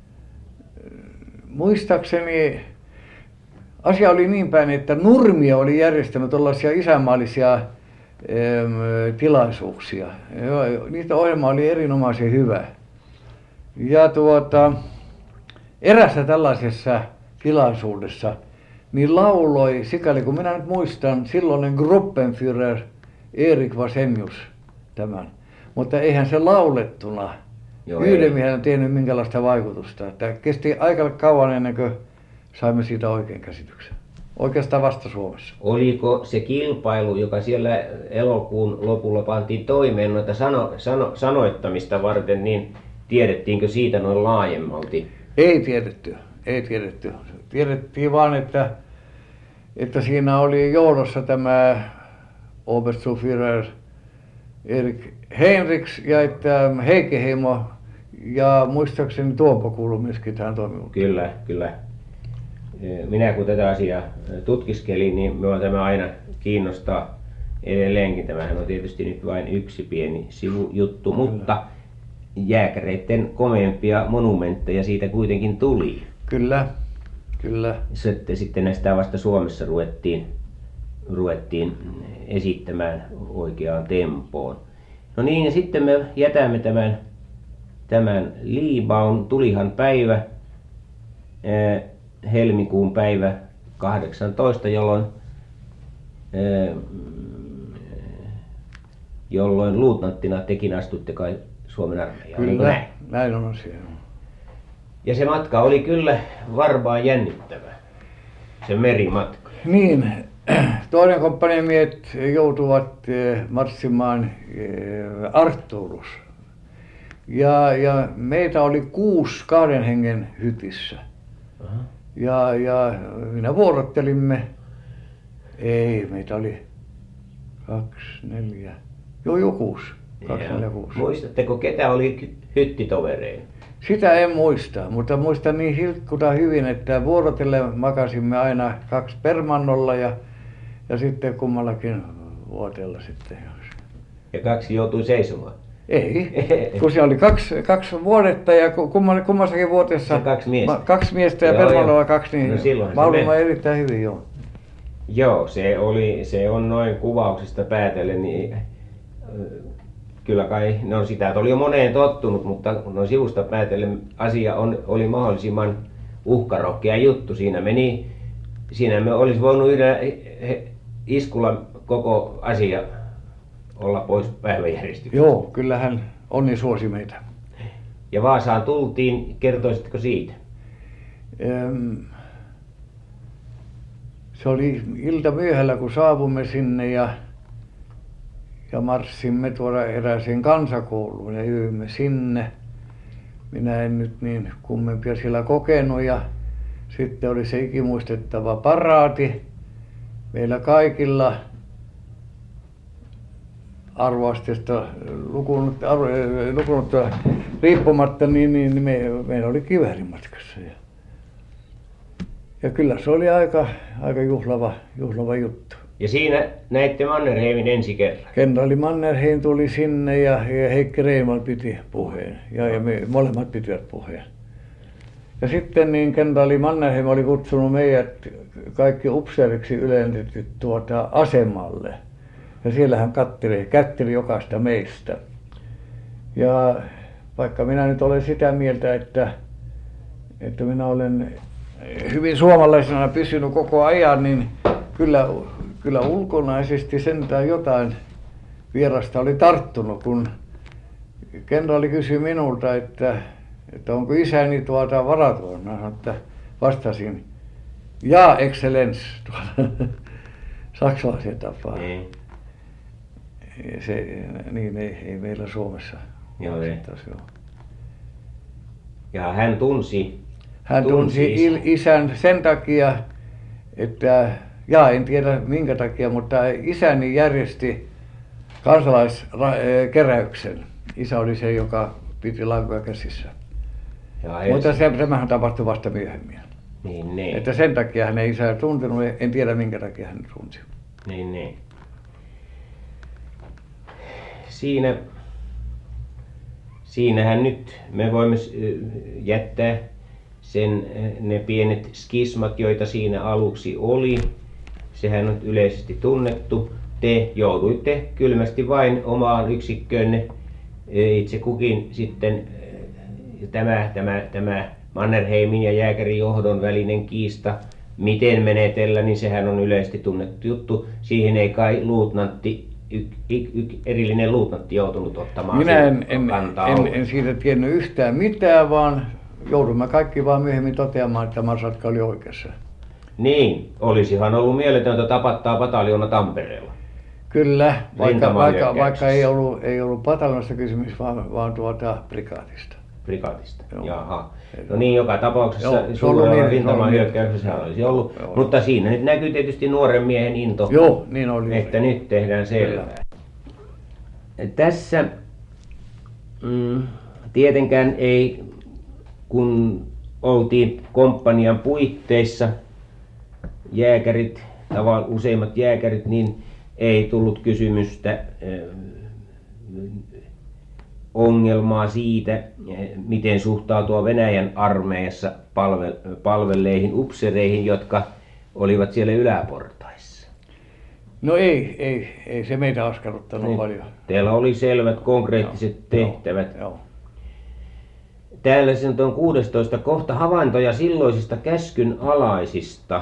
muistaakseni asia oli niin päin, että Nurmio oli järjestänyt tällaisia isänmaallisia tilaisuuksia. Niitä ohjelma oli erinomaisen hyvä. Ja tuota, erässä tällaisessa tilaisuudessa niin lauloi, sikäli kun minä nyt muistan, silloinen Gruppenführer Erik Vasenius tämän. Mutta eihän se laulettuna Joo, yhden miehen tehnyt minkälaista vaikutusta. Että kesti aika kauan ennen kuin saimme siitä oikein käsityksen. Oikeastaan vasta Suomessa. Oliko se kilpailu, joka siellä elokuun lopulla pantiin toimeen noita sano, sano, sanoittamista varten, niin tiedettiinkö siitä noin laajemmalti? Ei tiedetty, ei tiedetty. Tiedettiin vaan, että, että siinä oli johdossa tämä Oberstufführer Erik Heinrichs ja että Heikki-Heimo ja muistaakseni Tuopo kuului myöskin tähän toimivuuteen. Kyllä, kyllä. Minä kun tätä asiaa tutkiskelin, niin minua tämä aina kiinnostaa edelleenkin. Tämähän on tietysti nyt vain yksi pieni sivujuttu, kyllä. Mutta jääkäreiden komeampia monumentteja siitä kuitenkin tuli. Kyllä, kyllä. Sitten, sitten näistä vasta Suomessa ruvettiin, ruvettiin esittämään oikeaan tempoon. No niin, ja sitten me jätämme tämän, tämän Liibaun, tulihan päivä, helmikuun päivä kahdeksantoista, jolloin, jolloin luutnanttina tekin astutte kai Suomen armeijaan. Kyllä, näin? näin on asia. Ja se matka oli kyllä varmaan jännittävä, se merimatka. Niin, toinen komppanian miehet joutuvat marssimaan Artturus. Ja, ja meitä oli kuusi kahden hengen hytissä. Aha. Ja, ja minä vuorottelimme. Ei, meitä oli kaksi, neljä, joo jo kuusi. Kaksi, neljä, kuusi. Muistatteko, ketä oli hyttitovereina? Sitä en muista, mutta muistan niin hilkkuta hyvin, että vuorotellen makasimme aina kaksi permannolla ja, ja sitten kummallakin vuotella sitten. Ja kaksi joutui seisomaan? Ei, kun se oli kaksi, kaksi vuodetta ja kummassakin vuotessa kaksi miestä, kaksi miestä ja permannolla kaksi, niin no lauloimme erittäin hyvin, joo. Joo, se, oli, se on noin kuvauksista päätellen, niin kyllä kai, no sitä oli jo moneen tottunut, mutta noin sivusta päätellen asia on, oli mahdollisimman uhkarohkea juttu. Siinä meni, siinä me olisi voinut yhdellä iskulla koko asia olla pois päiväjärjestyksestä. Joo, kyllähän onni suosi meitä. Ja Vaasaan tultiin, kertoisitko siitä? Öm, se oli ilta myöhällä, kun saavumme sinne ja, ja marssimme tuoda erääseen kansakouluun ja yöimme sinne. Minä en nyt niin kummempia siellä kokenut ja sitten oli se ikimuistettava paraati. Meillä kaikilla arvoasteesta lukunut, arvo, lukunut riippumatta, niin, niin me, meillä oli kivääri matkassa. Ja, ja kyllä se oli aika, aika juhlava, juhlava juttu. Ja siinä näitte Mannerheimin ensi kerran? Kenraali Mannerheim tuli sinne ja, ja Heikki Reimal piti puheen. Ja, ja me molemmat pitivät puheen. Ja sitten niin kenraali Mannerheim oli kutsunut meidät kaikki upseeriksi ylennetyt tuota asemalle. Ja siellä hän katteli, kätteli jokaista meistä. Ja vaikka minä nyt olen sitä mieltä, että, että minä olen hyvin suomalaisena pysynyt koko ajan, niin kyllä, kyllä ulkonaisesti sentään jotain vierasta oli tarttunut, kun kenraali kysyi minulta, että, että onko isäni tuota varaton. Mä sanoin, että vastasin, ja excellence, tuolla saksalaisen tapaan. Mm. Se, niin ei, ei meillä Suomessa. Joo, ei. Ja hän tunsi, hän tunsi, tunsi isän. isän sen takia, että, ja en tiedä minkä takia, mutta isäni järjesti kansalaiskeräyksen. Isä oli se, joka piti lankoja käsissä. Ja mutta se, tämähän tapahtui vasta myöhemmin. Niin, niin. Että sen takia hän ei isää tuntenut, en tiedä minkä takia hän tunsi. Niin, niin. Siinä, siinähän nyt me voimme jättää sen, ne pienet skismat, joita siinä aluksi oli. Sehän on yleisesti tunnettu. Te jouduitte kylmästi vain omaan yksikköönne itse kukin sitten tämä, tämä, tämä Mannerheimin ja jääkärijohdon välinen kiista, miten menetellä, niin sehän on yleisesti tunnettu juttu. Siihen ei kai luutnantti Y, y, y, erillinen luutnantti joutunut ottamaan Minä en, en, en, en siitä tiennyt yhtään mitään, vaan joudumme kaikki vaan myöhemmin toteamaan, että Marsalkka oli oikeassa. Niin, olisihan ollut mieletöntä tapattaa pataljoona Tampereella. Kyllä, vaikka, vaikka, vaikka ei ollut, ei ollut pataljonasta kysymys, vaan, vaan tuota prikaatista. Prikaatista, jaha. No niin, joka tapauksessa joo, suurella niin, rintaman hyökkäyksessä olisi ollut, joo, mutta siinä nyt näkyy tietysti nuoren miehen into, joo, niin oli, että nyt tehdään selvää. Tässä mm, tietenkään ei, kun oltiin komppanian puitteissa, jääkärit, tavallaan useimmat jääkärit, niin ei tullut kysymystä äh, ongelmaa siitä, miten suhtautua Venäjän armeijassa palve, palvelleihin upseereihin, jotka olivat siellä yläportaissa. No ei, ei, ei se meitä askarruttanut niin paljon. Teillä oli selvät konkreettiset joo, tehtävät. Joo, joo. Täällä se on kuudestoista kohta havaintoja silloisista käskyn alaisista.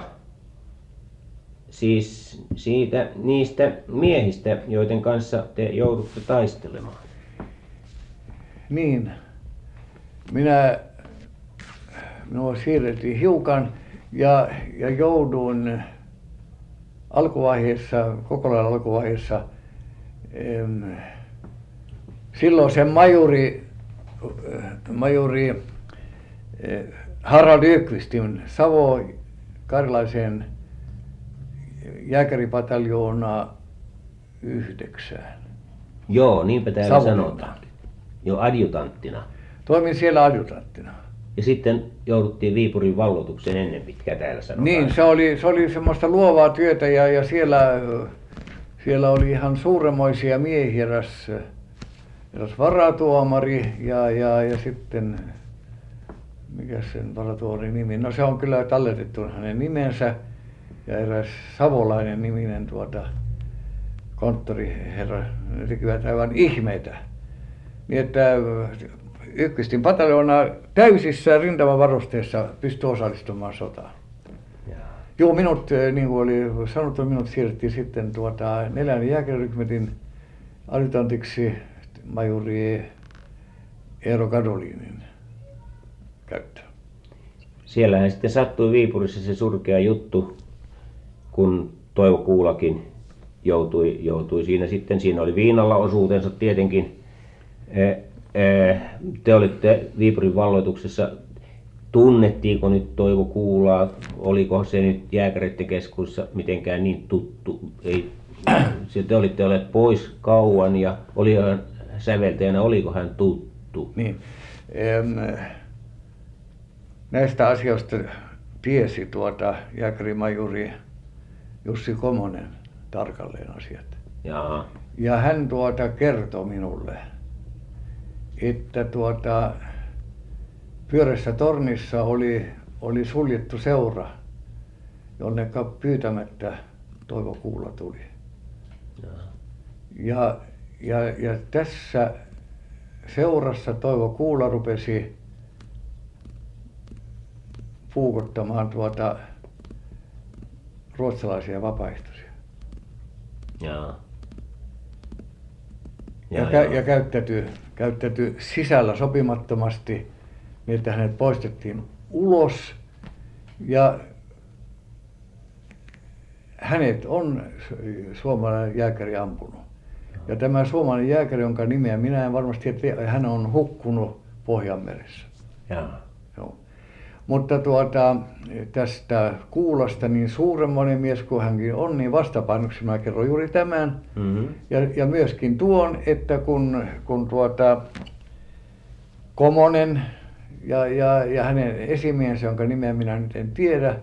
Siis siitä, niistä miehistä, joiden kanssa te joudutte taistelemaan. Niin, minä, minua siirrettiin hiukan ja, ja jouduin alkuvaiheessa, koko lailla alkuvaiheessa, em, silloin se majuri, majuri eh, Harald Öqvistin Savo-Karjalaisen jääkäripataljoona yhdeksään. Joo, niinpä täällä Savonlinna. sanotaan. Jo adjutanttina. Toimin siellä adjutanttina. Ja sitten jouduttiin Viipurin vallotukseen ennen pitkää täällä sanotaan. Niin, se oli, se oli semmoista luovaa työtä ja, ja siellä, siellä oli ihan suuremmoisia miehiä, eräs, eräs varatuomari ja, ja, ja sitten, mikä sen varatuomarin nimi, no se on kyllä talletettu hänen nimensä ja eräs savolainen niminen tuota, konttoriherra, ne tekivät aivan ihmeitä. Niin että ykköstin pataljoona täysissä rintamavarusteissa pystyi osallistumaan sotaan. Jaa. Joo, minut, niin kuin oli sanottu, minut siirrettiin sitten tuota neljännen jääkärirykmentin adjutantiksi majuri Eero Kadolinin käyttöön. Siellähän sitten sattui Viipurissa se surkea juttu, kun Toivo Kuulakin joutui, joutui siinä sitten, siinä oli viinalla osuutensa tietenkin. Te olitte Viipurin valloituksessa, tunnettiinko nyt Toivo Kuulaa, oliko se nyt jääkäreiden keskuudessa mitenkään niin tuttu? Ei, te olitte olleet pois kauan ja oli hän säveltäjänä, oliko hän tuttu? Niin, ähm, näistä asioista tiesi tuota jääkärimajuri Jussi Komonen tarkalleen asiat. Jaa. Ja hän tuota kertoi minulle, että tuota Pyöreässä tornissa oli, oli suljettu seura, jonne pyytämättä Toivo Kuula tuli. Ja, ja, ja tässä seurassa Toivo Kuula rupesi puukottamaan tuota ruotsalaisia vapaaehtoisia. Jaa. Ja, Jaa, ja, jaa. ja käyttäytyi, käyttäytyi sisällä sopimattomasti, niin että hänet poistettiin ulos ja hänet on suomalainen jääkäri ampunut. Ja tämä suomalainen jääkäri, jonka nimeä minä en varmasti tiedä, hän on hukkunut Pohjanmeressä. Jaa. Joo. Mutta tuota, tästä Kuulasta niin suuremmoinen mies kuin hänkin on, niin vastapainoksi mä kerron juuri tämän. Mm-hmm. Ja, ja myöskin tuon, että kun, kun tuota Komonen ja, ja, ja hänen esimiehensä, jonka nimeä minä nyt en tiedä,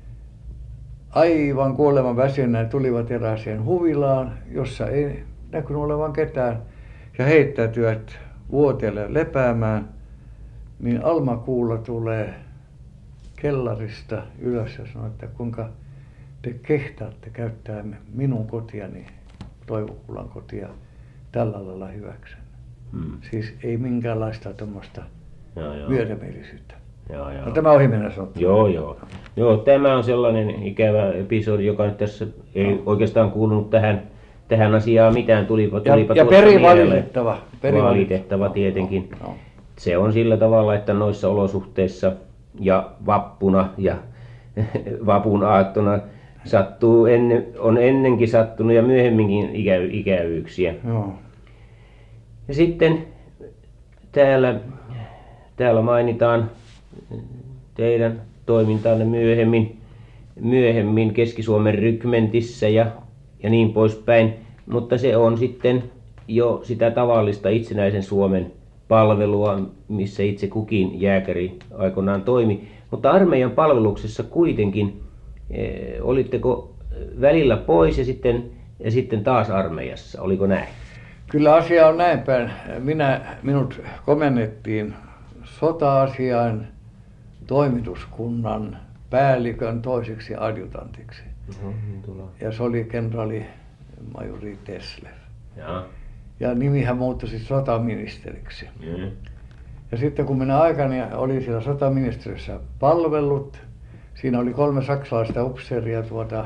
aivan kuoleman väsyneen tulivat erääseen huvilaan, jossa ei näkynyt olevan ketään, ja heittäytyivät vuoteelle lepäämään, niin Alma Kuula tulee kellarista ylös ja sanoo, että kuinka te kehtaatte käyttää minun kotiani, Toivo Kuulan kotia, tällä lailla hyväksenne. Hmm. Siis ei minkäänlaista tuommoista myötämielisyyttä. Joo, joo. No, tämä ohi mennä sanottu. Joo, joo. Joo, tämä on sellainen ikävä episodi, joka nyt tässä ei no. oikeastaan kuulunut tähän, tähän asiaan mitään. Tulipa, tulipa ja ja perivalitettava. Valitettava tietenkin. No, no. Se on sillä tavalla, että noissa olosuhteissa ja vappuna ja vapun aattona sattuu ennen, on ennenkin sattunut ja myöhemminkin ikä, ikävyyksiä. Joo. Ja sitten täällä, täällä mainitaan teidän toimintaanne myöhemmin, myöhemmin Keski-Suomen rykmentissä ja, ja niin poispäin, mutta se on sitten jo sitä tavallista itsenäisen Suomen palvelua, missä itse kukin jääkäri aikoinaan toimi. Mutta armeijan palveluksessa kuitenkin, eh, olitteko välillä pois ja sitten, ja sitten taas armeijassa, oliko näin? Kyllä asia on näin päin. Minä, minut komennettiin sota-asiain toimituskunnan päällikön toiseksi adjutantiksi. Mm-hmm, ja se oli kenraali majuri Tesler. Ja, ja nimihän muuttui siis sotaministeriksi. mm. Ja sitten kun minä aikani olin siellä sotaministeriössä palvellut, siinä oli kolme saksalaista upseeria tuota,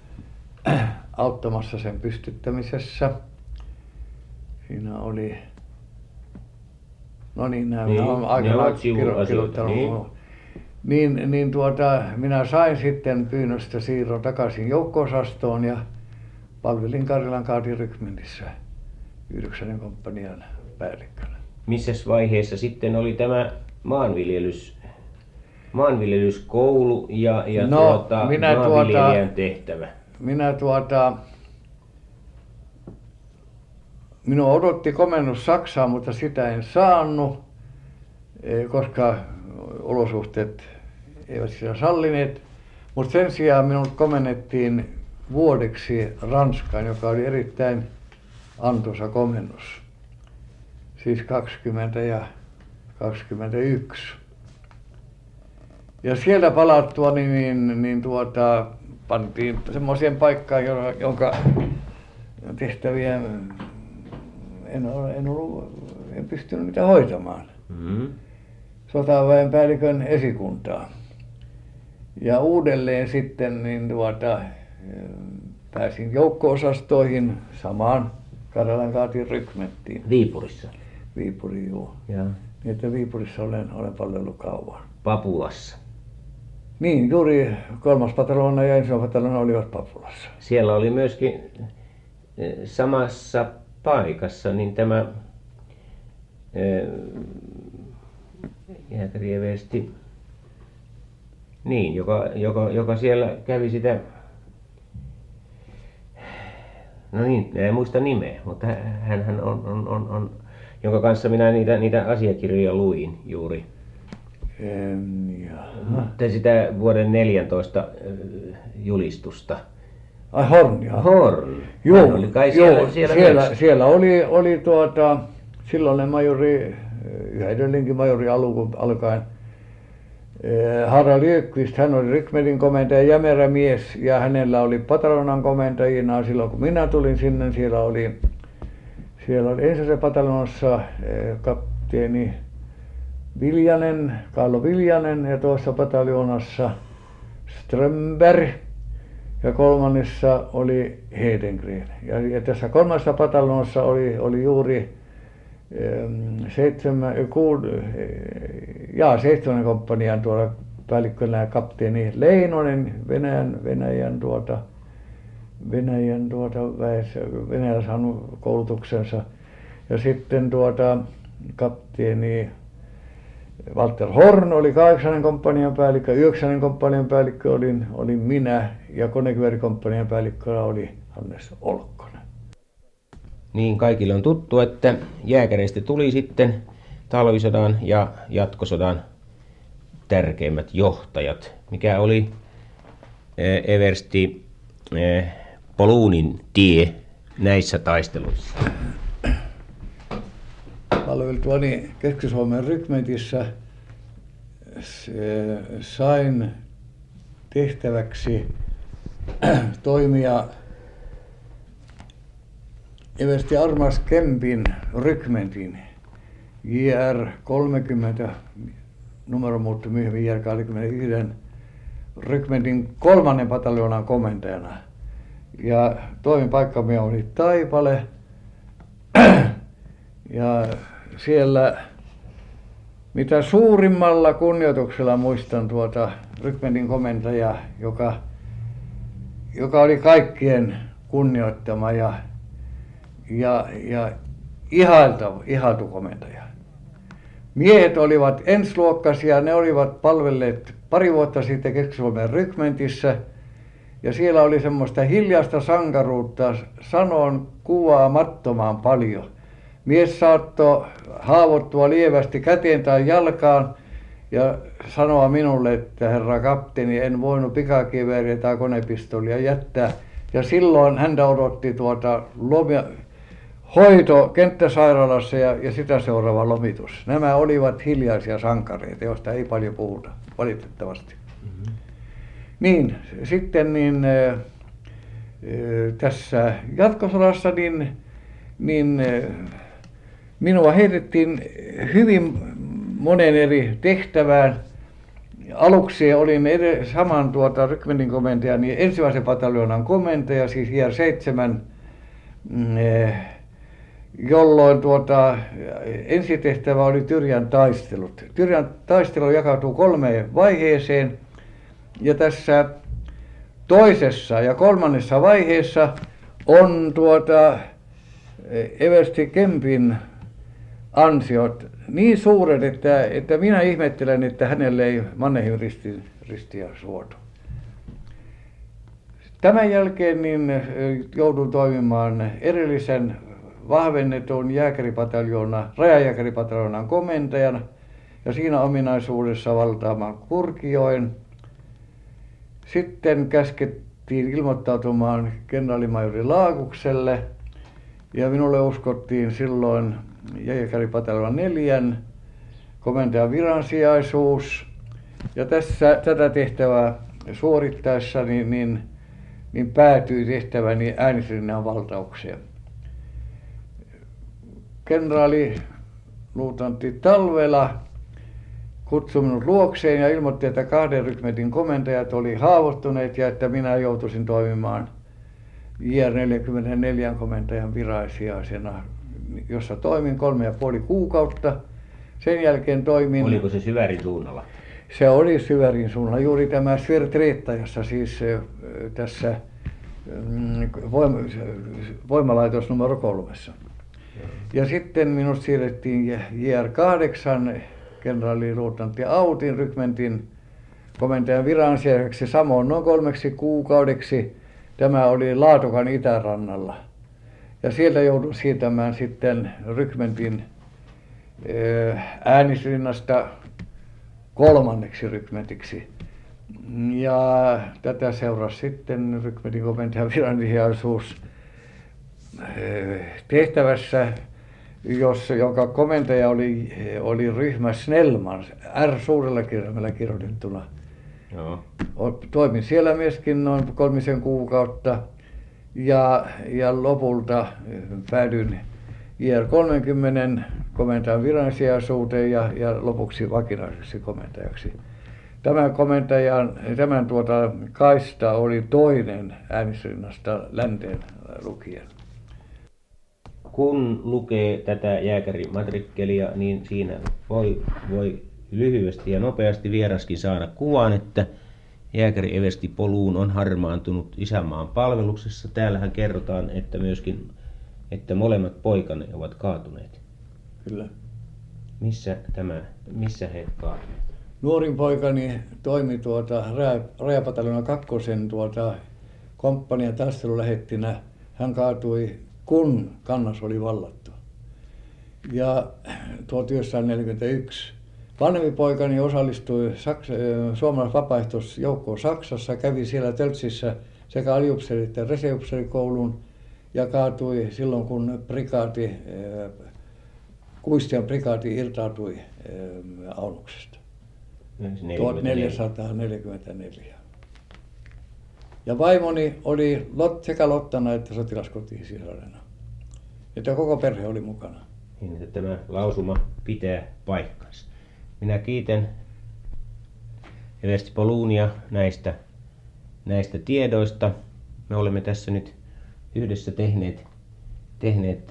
auttamassa sen pystyttämisessä. Siinä oli, no niin, nämä niin, on aikanaan kirjoittanut. Niin. Niin, niin tuota, minä sain sitten pyynnöstä siirron takaisin joukko-osastoon ja palvelin Karjalan kaadirykmentissä yhdeksännen komppanian päällikkönä. Missäs vaiheessa sitten oli tämä maanviljelys, maanviljelyskoulu ja, ja no, tuota, minä maanviljelijän tuota, tehtävä? Minä tuota, minua odotti komennus Saksaan, mutta sitä en saanut, koska olosuhteet eivät sitä sallineet. Mutta sen sijaan minut komennettiin vuodeksi Ranskaan, joka oli erittäin antoisa komennus. Siis kaksikymmentä ja kaksikymmentäyksi. Ja sieltä palattua niin, niin, niin tuota, pantiin semmoiseen paikkaan, jonka tehtäviä en, ole, en, ollut, en pystynyt niitä hoitamaan. Mm-hmm. Sotaväen päällikön esikuntaa. Ja uudelleen sitten niin tuota, pääsin joukko-osastoihin samaan Karjalankaatin rykmenttiin. Viipurissa? Viipuri, joo. Ja. Niin, että Viipurissa olen, olen palvellut kauan. Papulassa? Niin, juuri kolmas pataljona ja ensimmäinen pataljona olivat Papulassa. Siellä oli myöskin samassa paikassa niin tämä jääkärievesti, niin, joka, joka, joka siellä kävi sitä, no niin, en muista nimeä, mutta hänhän on, on, on, on, jonka kanssa minä niitä, niitä asiakirjoja luin juuri. En, mutta sitä vuoden neljäntoista julistusta. Ai Horn, Horn. Joo, oli kai siellä, joo, siellä, siellä, siellä oli, oli tuota, silloinen majori, yhä edelleenkin majori alkaen, Harald Löfqvist, hän oli rykmentin komentaja, jämerä mies, ja hänellä oli pataljonan komentajina. Silloin kun minä tulin sinne, siellä oli, siellä oli ensimmäisessä pataljonassa kapteeni Viljanen, Kaarlo Viljanen, ja toisessa pataljonassa Strömberg, ja kolmannessa oli Hedengren. Ja, ja tässä kolmannessa pataljonassa oli, oli juuri seitsemän, kuud, jaa, seitsemän komppanian tuolla päällikkönä kapteeni Leinonen, Venäjän, Venäjän tuota, Venäjän tuota väessä, Venäjällä saanut koulutuksensa. Ja sitten tuota kapteeni Walter Horn oli kahdeksannen komppanian päällikkö, yhdeksännen komppanian päällikkö olin, olin minä, ja konekyväärikomppanian päällikkönä oli Hannes Olkkonen. Niin, kaikille on tuttu, että jääkäreistä tuli sitten talvisodan ja jatkosodan tärkeimmät johtajat. Mikä oli eversti Poluunin tie näissä taisteluissa? Palveltuani Keski-Suomen rykmentissä sain tehtäväksi toimia eversti Armas Kempin rykmentin J R kolmekymmentä, numero muuttui myöhemmin J R kaksikymmentäyksi, rykmentin kolmannen pataljonan komentajana. Ja toimipaikkamme oli Taipale. Ja siellä mitä suurimmalla kunnioituksella muistan tuota rykmentin komentajaa, joka, joka oli kaikkien kunnioittama ja, ja, ja ihailtu, ihailtu komentaja. Miehet olivat ensiluokkaisia, ne olivat palvelleet pari vuotta sitten Keski-Suomen rykmentissä, ja siellä oli semmoista hiljaista sankaruutta, sanoon kuvaamattoman paljon. Mies saattoi haavoittua lievästi käteen tai jalkaan ja sanoa minulle, että herra kapteeni, en voinut pikakivääriä tai konepistolia jättää. Ja silloin häntä odotti tuota lomia, hoito kenttäsairaalassa ja, ja sitä seuraava lomitus. Nämä olivat hiljaisia sankareita, joista ei paljon puhuta, valitettavasti. Mm-hmm. Niin, sitten niin, äh, tässä jatkosodassa niin, niin äh, minua heitettiin hyvin monen eri tehtävään. Aluksi olin ed- saman tuota rykmentin komentaja, niin ensimmäisen pataljonan komentaja, siis J R seitsemän, jolloin tuota, ensitehtävä oli Tyrjän taistelut. Tyrjän taistelu jakautuu kolmeen vaiheeseen, ja tässä toisessa ja kolmannessa vaiheessa on tuota eversti Kempin ansiot niin suuret, että, että minä ihmettelen, että hänelle ei Mannerheimin risti, ristiä suotu. Tämän jälkeen niin joudun toimimaan erillisen vahvennetun jääkäripataljoona, rajajääkäripataljoonaan komentajana ja siinä ominaisuudessa valtaamaan Kurkijoen. Sitten käskettiin ilmoittautumaan kenraalimajori Laakukselle ja minulle uskottiin silloin jääkäripataljoona neljän komentajan viransijaisuus. Ja tässä tätä tehtävää suorittaessa niin, niin, niin päätyi tehtäväni Äänesrinnan valtaukseen. Kenraali luutnantti Talvela kutsui minut luokseen ja ilmoitti, että kahden rykmentin komentajat oli haavoittuneet ja että minä joutuisin toimimaan J R neljäkymmentäneljä komentajan viransijaisena, jossa toimin kolme ja puoli kuukautta. Sen jälkeen toimin... Oliko se Syvärin suunnalla? Se oli Syvärin suunnalla, juuri tämä Svertreettajassa, siis tässä voimalaitos numero kolmessa. Ja sitten minut siirrettiin J R kahdeksan kenraali luutnantti Autin rykmentin komentajan viransijaisesti samoin noin kolmeksi kuukaudeksi. Tämä oli Laatokan itärannalla. Ja sieltä joudun siirtämään sitten rykmentin Äänesrinnasta kolmanneksi rykmentiksi. Ja tätä seurasi sitten rykmentin komentajan viransijaisuus tehtävässä, jos, jonka komentaja oli, oli ryhmä Snellman, R suurella kirjaimella kirjoitettuna. Joo. Toimin siellä myöskin noin kolmisen kuukautta ja, ja lopulta päädyin J R kolmekymmentä komentajan viransijaisuuteen ja, ja lopuksi vakinaiseksi komentajaksi. Tämän komentajan, tämän tuota kaista oli toinen Äänesrinnasta länteen lukien. Kun lukee tätä jääkärimatrikkelia, niin siinä voi, voi lyhyesti ja nopeasti vieraskin saada kuvan, että jääkäri eversti Poluun on harmaantunut isänmaan palveluksessa. Täällähän kerrotaan, että myöskin, että molemmat poikanne ovat kaatuneet. Kyllä. Missä, tämä, missä he kaatuneet? Nuorin poikani toimi tuota Rajapataljoona kakkosen tuota komppanian taistelulähettinä. Hän kaatui, kun Kannas oli vallattu. Ja tuhatyhdeksänsataaneljäkymmentäyksi vanhempi poikani osallistui Saksa, suomalaisen vapaaehtoisjoukkoon Saksassa, kävi siellä Töltsissä sekä aliupseeri- että reserviupseerikoulun ja kaatui silloin, kun prikaati, Kuistian prikaati irtautui Aunuksesta tuhatneljäsataaneljäkymmentäneljä. Ja vaimoni oli sekä lottana että sotilaskotisisarena. Että koko perhe oli mukana. Niin, että tämä lausuma pitää paikkansa. Minä kiitän eversti Poluunia näistä, näistä tiedoista. Me olemme tässä nyt yhdessä tehneet, tehneet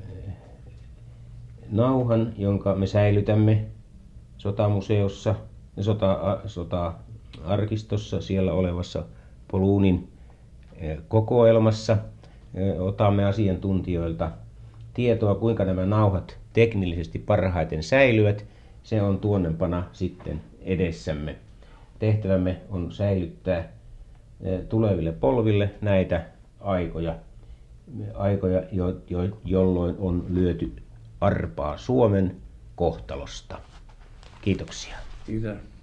nauhan, jonka me säilytämme sotamuseossa ja sota, sota-arkistossa siellä olevassa Poluunin kokoelmassa. Otamme asiantuntijoilta tietoa, kuinka nämä nauhat teknillisesti parhaiten säilyvät. Se on tuonnempana sitten edessämme. Tehtävämme on säilyttää tuleville polville näitä aikoja, aikoja jo, jo, jolloin on lyöty arpaa Suomen kohtalosta. Kiitoksia. Kiitos.